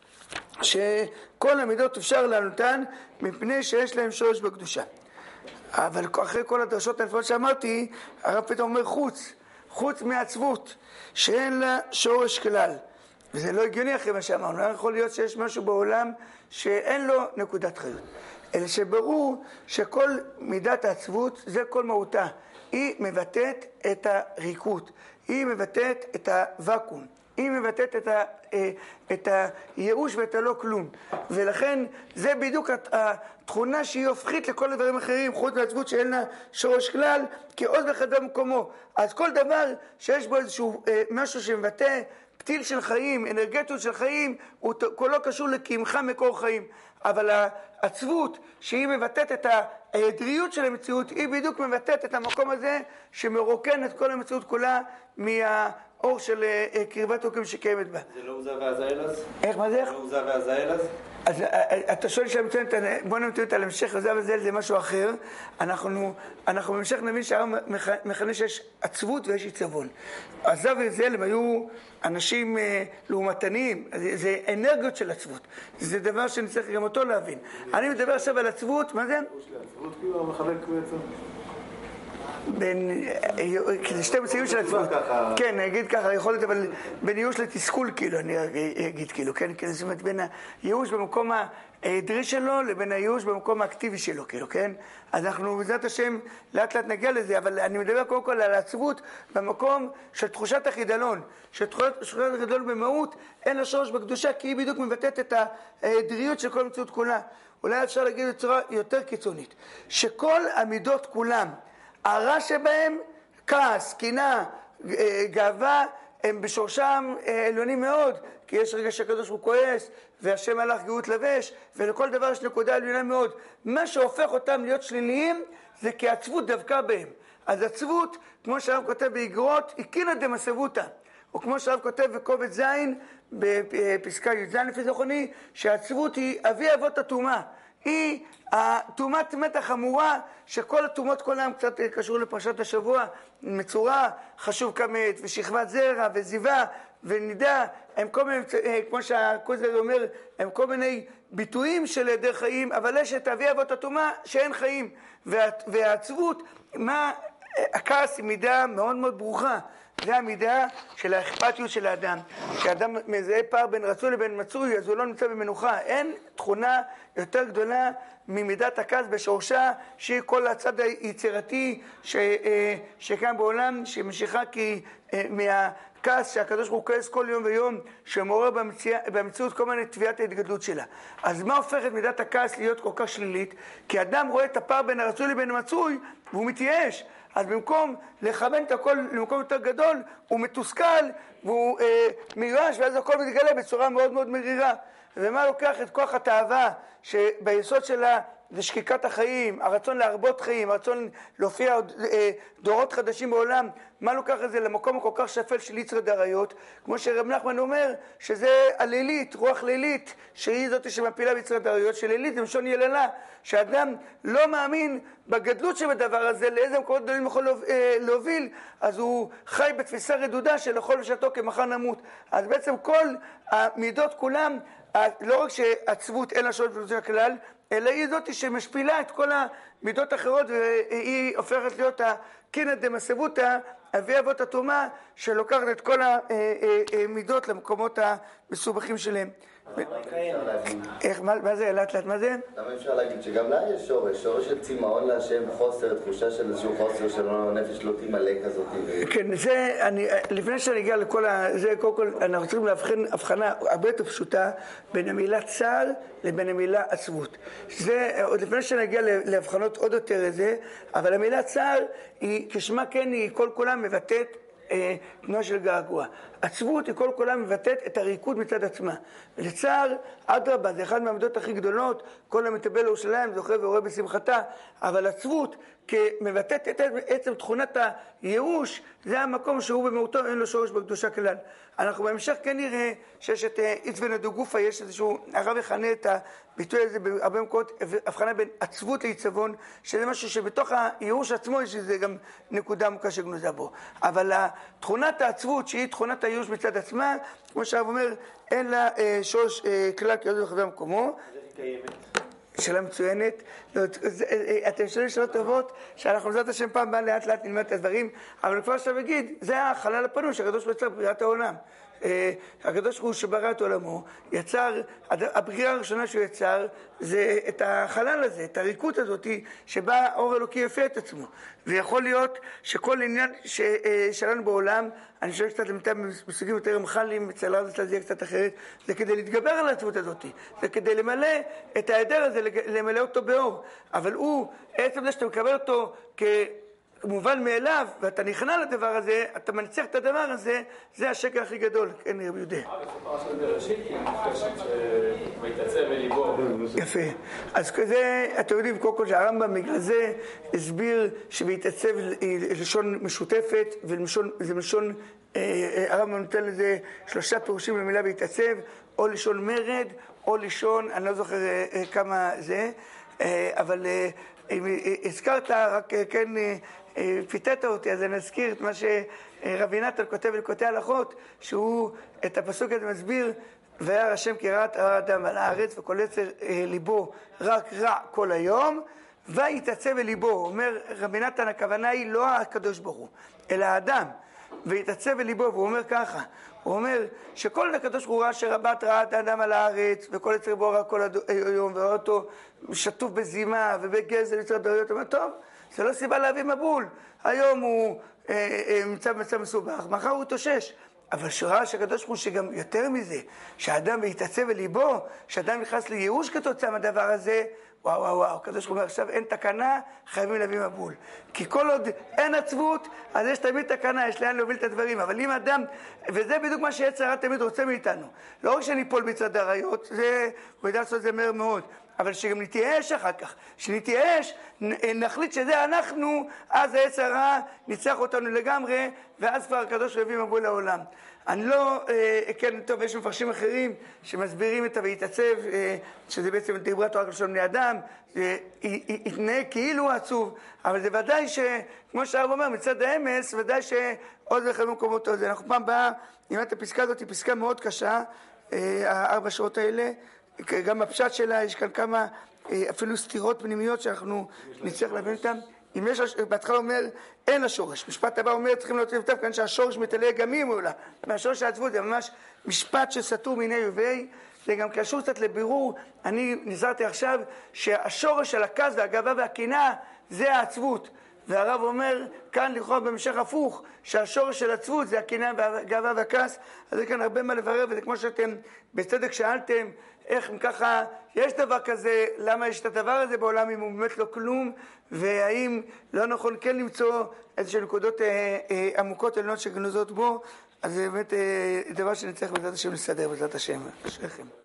Speaker 1: שכל המידות אפשר לענותן מפני שיש להם שורש בקדושה. אבל אחרי כל הדרשות הנפלאות שאמרתי, הרב פתאום אומר חוץ, חוץ מעצבות שאין לה שורש כלל, וזה לא הגיוני אחרי מה שאמרנו. לא יכול להיות שיש משהו בעולם שאין לו נקודת חיות, אלא שברור שכל מידת העצבות זה כל מהותה, היא מבטאת את הריקות, היא מבטאת את הוואקום, היא מבטאת את, ה, את הייאוש ואת הלא כלום. ולכן זה בדיוק התכונה שהיא הופכית לכל הדברים אחרים, חוץ מהעצבות שאין לה שורש כלל, כי עוז וחד במקומו. אז כל דבר שיש בו איזשהו משהו שמבטא פתיל של חיים, אנרגטיות של חיים, הוא כולו קשור לקמחה מקור חיים. אבל העצבות שהיא מבטאת את ההיעדריות של המציאות, היא בדיוק מבטאת את המקום הזה שמרוקן את כל המציאות כולה מה, האור של קרבת אלוקים שקיימת בה.
Speaker 2: זה לא עוזה ועזאל אז?
Speaker 1: איך, מה זה?
Speaker 2: לא עוזה ועזאל אז?
Speaker 1: אז אתה שואל שם מצוינת, בוא נמתונת על המשך, עוזה ועזאל זה משהו אחר. אנחנו, אנחנו במשך נבין שהרב מכנה שיש עצבות ויש עיצבון. עוזה ועזאל הם היו אנשים לעומתניים, זה אנרגיות של עצבות. זה דבר שנצטרך גם אותו להבין. אני מדבר עכשיו על עצבות, מה זה?
Speaker 4: עצבות כאילו המחלק בעצם.
Speaker 1: בין, זה שתי מצבים של עצבות. כן, אני אגיד ככה, יכול להיות, אבל בין ייאוש לתסכול, כאילו, אני אגיד כאילו, כן, זאת אומרת, בין הייאוש במקום העדרי שלו, לבין הייאוש במקום האקטיבי שלו, כאילו, כן? אז אנחנו, בעזרת השם, לאט לאט נגיע לזה, אבל אני מדבר קודם כל על העצבות במקום של תחושת החידלון, שתחושת החידלון במהות, אין לה שורש בקדושה, כי היא בדיוק מבטאת את העדריות של כל המציאות כולה. אולי אפשר להגיד בצורה יותר קיצונית, שכל המידות כולם, הרע שבהם, כעס, קנאה, גאווה, הם בשורשם עליונים מאוד, כי יש רגע שהקדוש הוא כועס, והשם הלך גאות לבש, ולכל דבר יש נקודה עליונה מאוד. מה שהופך אותם להיות שליליים, זה כי העצבות דווקא בהם. אז עצבות, כמו שהרב כותב באגרות, היא קינה דמסבותא. או כמו שהרב כותב בקובץ זין, בפסקה י"ז לפי זכרוני, שהעצבות היא אבי אבות הטומאה. היא התאומת מתח המורה, שכל התאומות כולם קצת קשור לפרשת השבוע, מצורה, חשוב כמת, ושכבת זרע, וזיווה, ונידה, הם כל מיני, כמו שהקוזר אומר, הם כל מיני ביטויים של היעדר חיים, אבל יש את אבי אבות הטומאה שאין חיים, וה, והעצבות, מה, הכעס היא מידה מאוד מאוד ברוכה, זה המידה של האכפתיות של האדם. כשאדם מזהה פער בין רצוי לבין מצוי, אז הוא לא נמצא במנוחה. אין תכונה יותר גדולה ממידת הכעס בשורשה, שהיא כל הצד היצירתי ש, שקיים בעולם, שמשיכה כי מהכעס שהקדוש ברוך הוא כועס כל יום ויום, שמעורר במציאות, במציאות כל מיני תביעת ההתגדלות שלה. אז מה הופך את מידת הכעס להיות כל כך שלילית? כי אדם רואה את הפער בין הרצוי לבין המצוי, והוא מתייאש. אז במקום לכוון את הכל למקום יותר גדול, הוא מתוסכל והוא אה, מיואש, ואז הכל מתגלה בצורה מאוד מאוד מרירה. ומה לוקח את כוח התאווה שביסוד שלה זה שקיקת החיים, הרצון להרבות חיים, הרצון להופיע אה, דורות חדשים בעולם, מה לוקח את זה למקום הכל כך שפל של יצר דריות? כמו שרב נחמן אומר שזה הלילית, רוח לילית, שהיא זאת שמפילה ביצר דריות, שלילית זה משון יללה, שאדם לא מאמין בגדלות שבדבר הזה, לאיזה מקומות גדולים יכול להוביל, אז הוא חי בתפיסה רדודה של אכול ושתו כמחר נמות. אז בעצם כל המידות כולם, לא רק שעצבות אין לה שורש בקדושה הכלל, אלא היא זאת שמשפילה את כל המידות האחרות, והיא הופכת להיות הקינא דמסבותא, אבי אבות הטומאה, שלוקחת את כל המידות למקומות המסובכים שלהם. איך, מה זה? לאט לאט, מה זה?
Speaker 5: למה אפשר להגיד שגם לה יש שורש, שורש של צמאון להשם, חוסר, תחושה של איזשהו חוסר שלא נפש לא תמלא כזאת.
Speaker 1: כן, זה, אני, לפני שאני אגיע לכל ה... זה, קודם כל, אנחנו צריכים להבחין הבחנה הרבה יותר פשוטה בין המילה צער לבין המילה עצבות. זה, עוד לפני שאני אגיע להבחנות עוד יותר את זה, אבל המילה צער היא, כשמה כן, היא כל כולה מבטאת תנועה של געגוע. עצבות היא כל כולה מבטאת את הריקוד מצד עצמה. ולצער, אדרבה, זה אחד מהעמדות הכי גדולות, כל המטבל לירושלים זוכה ורואה בשמחתה, אבל עצבות כמבטאת את עצם תכונת הייאוש, זה המקום שהוא במהותו אין לו שורש בקדושה כלל. אנחנו בהמשך כן נראה שיש את עיצבן הדוגופה, יש איזשהו, הרב יכנה את הביטוי הזה בהרבה מקומות, הבחנה בין עצבות לעיצבון, שזה משהו שבתוך הייאוש עצמו יש איזה גם נקודה עמוקה שגנוזה בו. אבל תכונת העצבות, שהיא תכונת הייאוש מצד עצמה, כמו שהרב אומר, אין לה אה, שורש אה, כלל כידוע לחבר מקומו. שאלה מצוינת. אתם שואלים שאלות טובות, שאנחנו בעזרת השם פעם באה לאט לאט נלמד את הדברים, אבל אני כבר עכשיו אגיד, זה החלל הפנוי שהקדוש ברוך הוא יצר בבריאת העולם. הקדוש ברוך הוא שברא את עולמו, יצר, הבריאה הראשונה שהוא יצר, זה את החלל הזה, את הריקות הזאת, שבה האור אלוקי יפה את עצמו. ויכול להיות שכל עניין שלנו בעולם, אני חושב קצת למיטב בסוגים יותר רמח"לים, אצל הרב זה יהיה קצת אחרת, זה כדי להתגבר על העצבות הזאת, זה כדי למלא את ההיעדר הזה, למלא אותו באור. אבל הוא, עצם זה שאתה מקבל אותו כמובן מאליו, ואתה נכנע לדבר הזה, אתה מנצח את הדבר הזה, זה השקר הכי גדול, כן, רבי יהודה. יפה. אז כזה, אתם יודעים, קודם כל שהרמב"ם בגלל זה הסביר שבהתעצב היא לשון משותפת, וזה לשון הרב נותן לזה שלושה פירושים למילה והתעצב, או לשון מרד, או לשון, אני לא זוכר כמה זה, אבל הזכרת, רק כן פיתת אותי, אז אני אזכיר את מה שרבי נתן כותב לקוטעי הלכות, שהוא את הפסוק הזה מסביר, וירא השם כי רעת האדם על הארץ וכל יצר ליבו רק רע כל היום, ויתעצב אל ליבו. אומר רבי נתן, הכוונה היא לא הקדוש ברוך הוא, אלא האדם, ויתעצב אל ליבו. והוא אומר ככה, הוא אומר שכל הקדוש ברוך הוא ראה שרבת רעת האדם על הארץ וכל יצר ליבו רע כל היום, ורואה אותו שטוף בזימה ובגזל יצר דריות. הוא אומר, טוב, זה לא סיבה להביא מבול, היום הוא נמצא במצב מסובך, מחר הוא תושש. אבל שראה שהקדוש ברוך הוא שגם יותר מזה, שהאדם יתעצב אל ליבו, שהאדם נכנס לייאוש כתוצאה מהדבר הזה, וואו וואו וואו, הקדוש ברוך הוא אומר, עכשיו אין תקנה, חייבים להביא מבול. כי כל עוד אין עצבות, אז יש תמיד תקנה, יש לאן להוביל את הדברים. אבל אם אדם, וזה בדיוק מה שיצר הרע תמיד רוצה מאיתנו, לא רק שניפול מצד הרעיות, זה, הוא יודע לעשות את זה מהר מאוד, אבל שגם נתייאש אחר כך, שנתייאש, נחליט שזה אנחנו, אז היצר הרע ניצח אותנו לגמרי, ואז כבר הקדוש ברוך הוא הביא מבול לעולם. אני לא, כן, טוב, יש מפרשים אחרים שמסבירים את ה"ויתעצב", שזה בעצם דיברה תורה כלשון בני אדם, יתנהג כאילו עצוב, אבל זה ודאי שכמו שהרב אומר, מצד האמס, ודאי שעוד וכן במקומות עוד. אנחנו פעם באה, אם את הפסקה הזאת היא פסקה מאוד קשה, הארבע שעות האלה, גם הפשט שלה, יש כאן כמה אפילו סתירות פנימיות שאנחנו נצטרך להבין אותן. אם יש, בהתחלה אומר, אין השורש. משפט הבא אומר, צריכים להוציא לבטב כאן שהשורש מתעלה גם היא מעולה. מהשורש העצבות זה ממש משפט שסתור מיני ובי. זה גם קשור קצת לבירור. אני נזרתי עכשיו שהשורש של הכעס והגאווה והקנאה זה העצבות. והרב אומר, כאן לכאורה במשך הפוך, שהשורש של עצבות זה הקנאה והגאווה והכעס. אז זה כאן הרבה מה לברר, וזה כמו שאתם בצדק שאלתם, איך ככה, יש דבר כזה, למה יש את הדבר הזה בעולם אם הוא באמת לא כלום, והאם לא נכון כן למצוא איזושהי נקודות אה, אה, עמוקות עליונות שגנוזות בו. אז זה באמת אה, דבר שנצטרך בעזרת השם לסדר, בעזרת השם. אשריכם.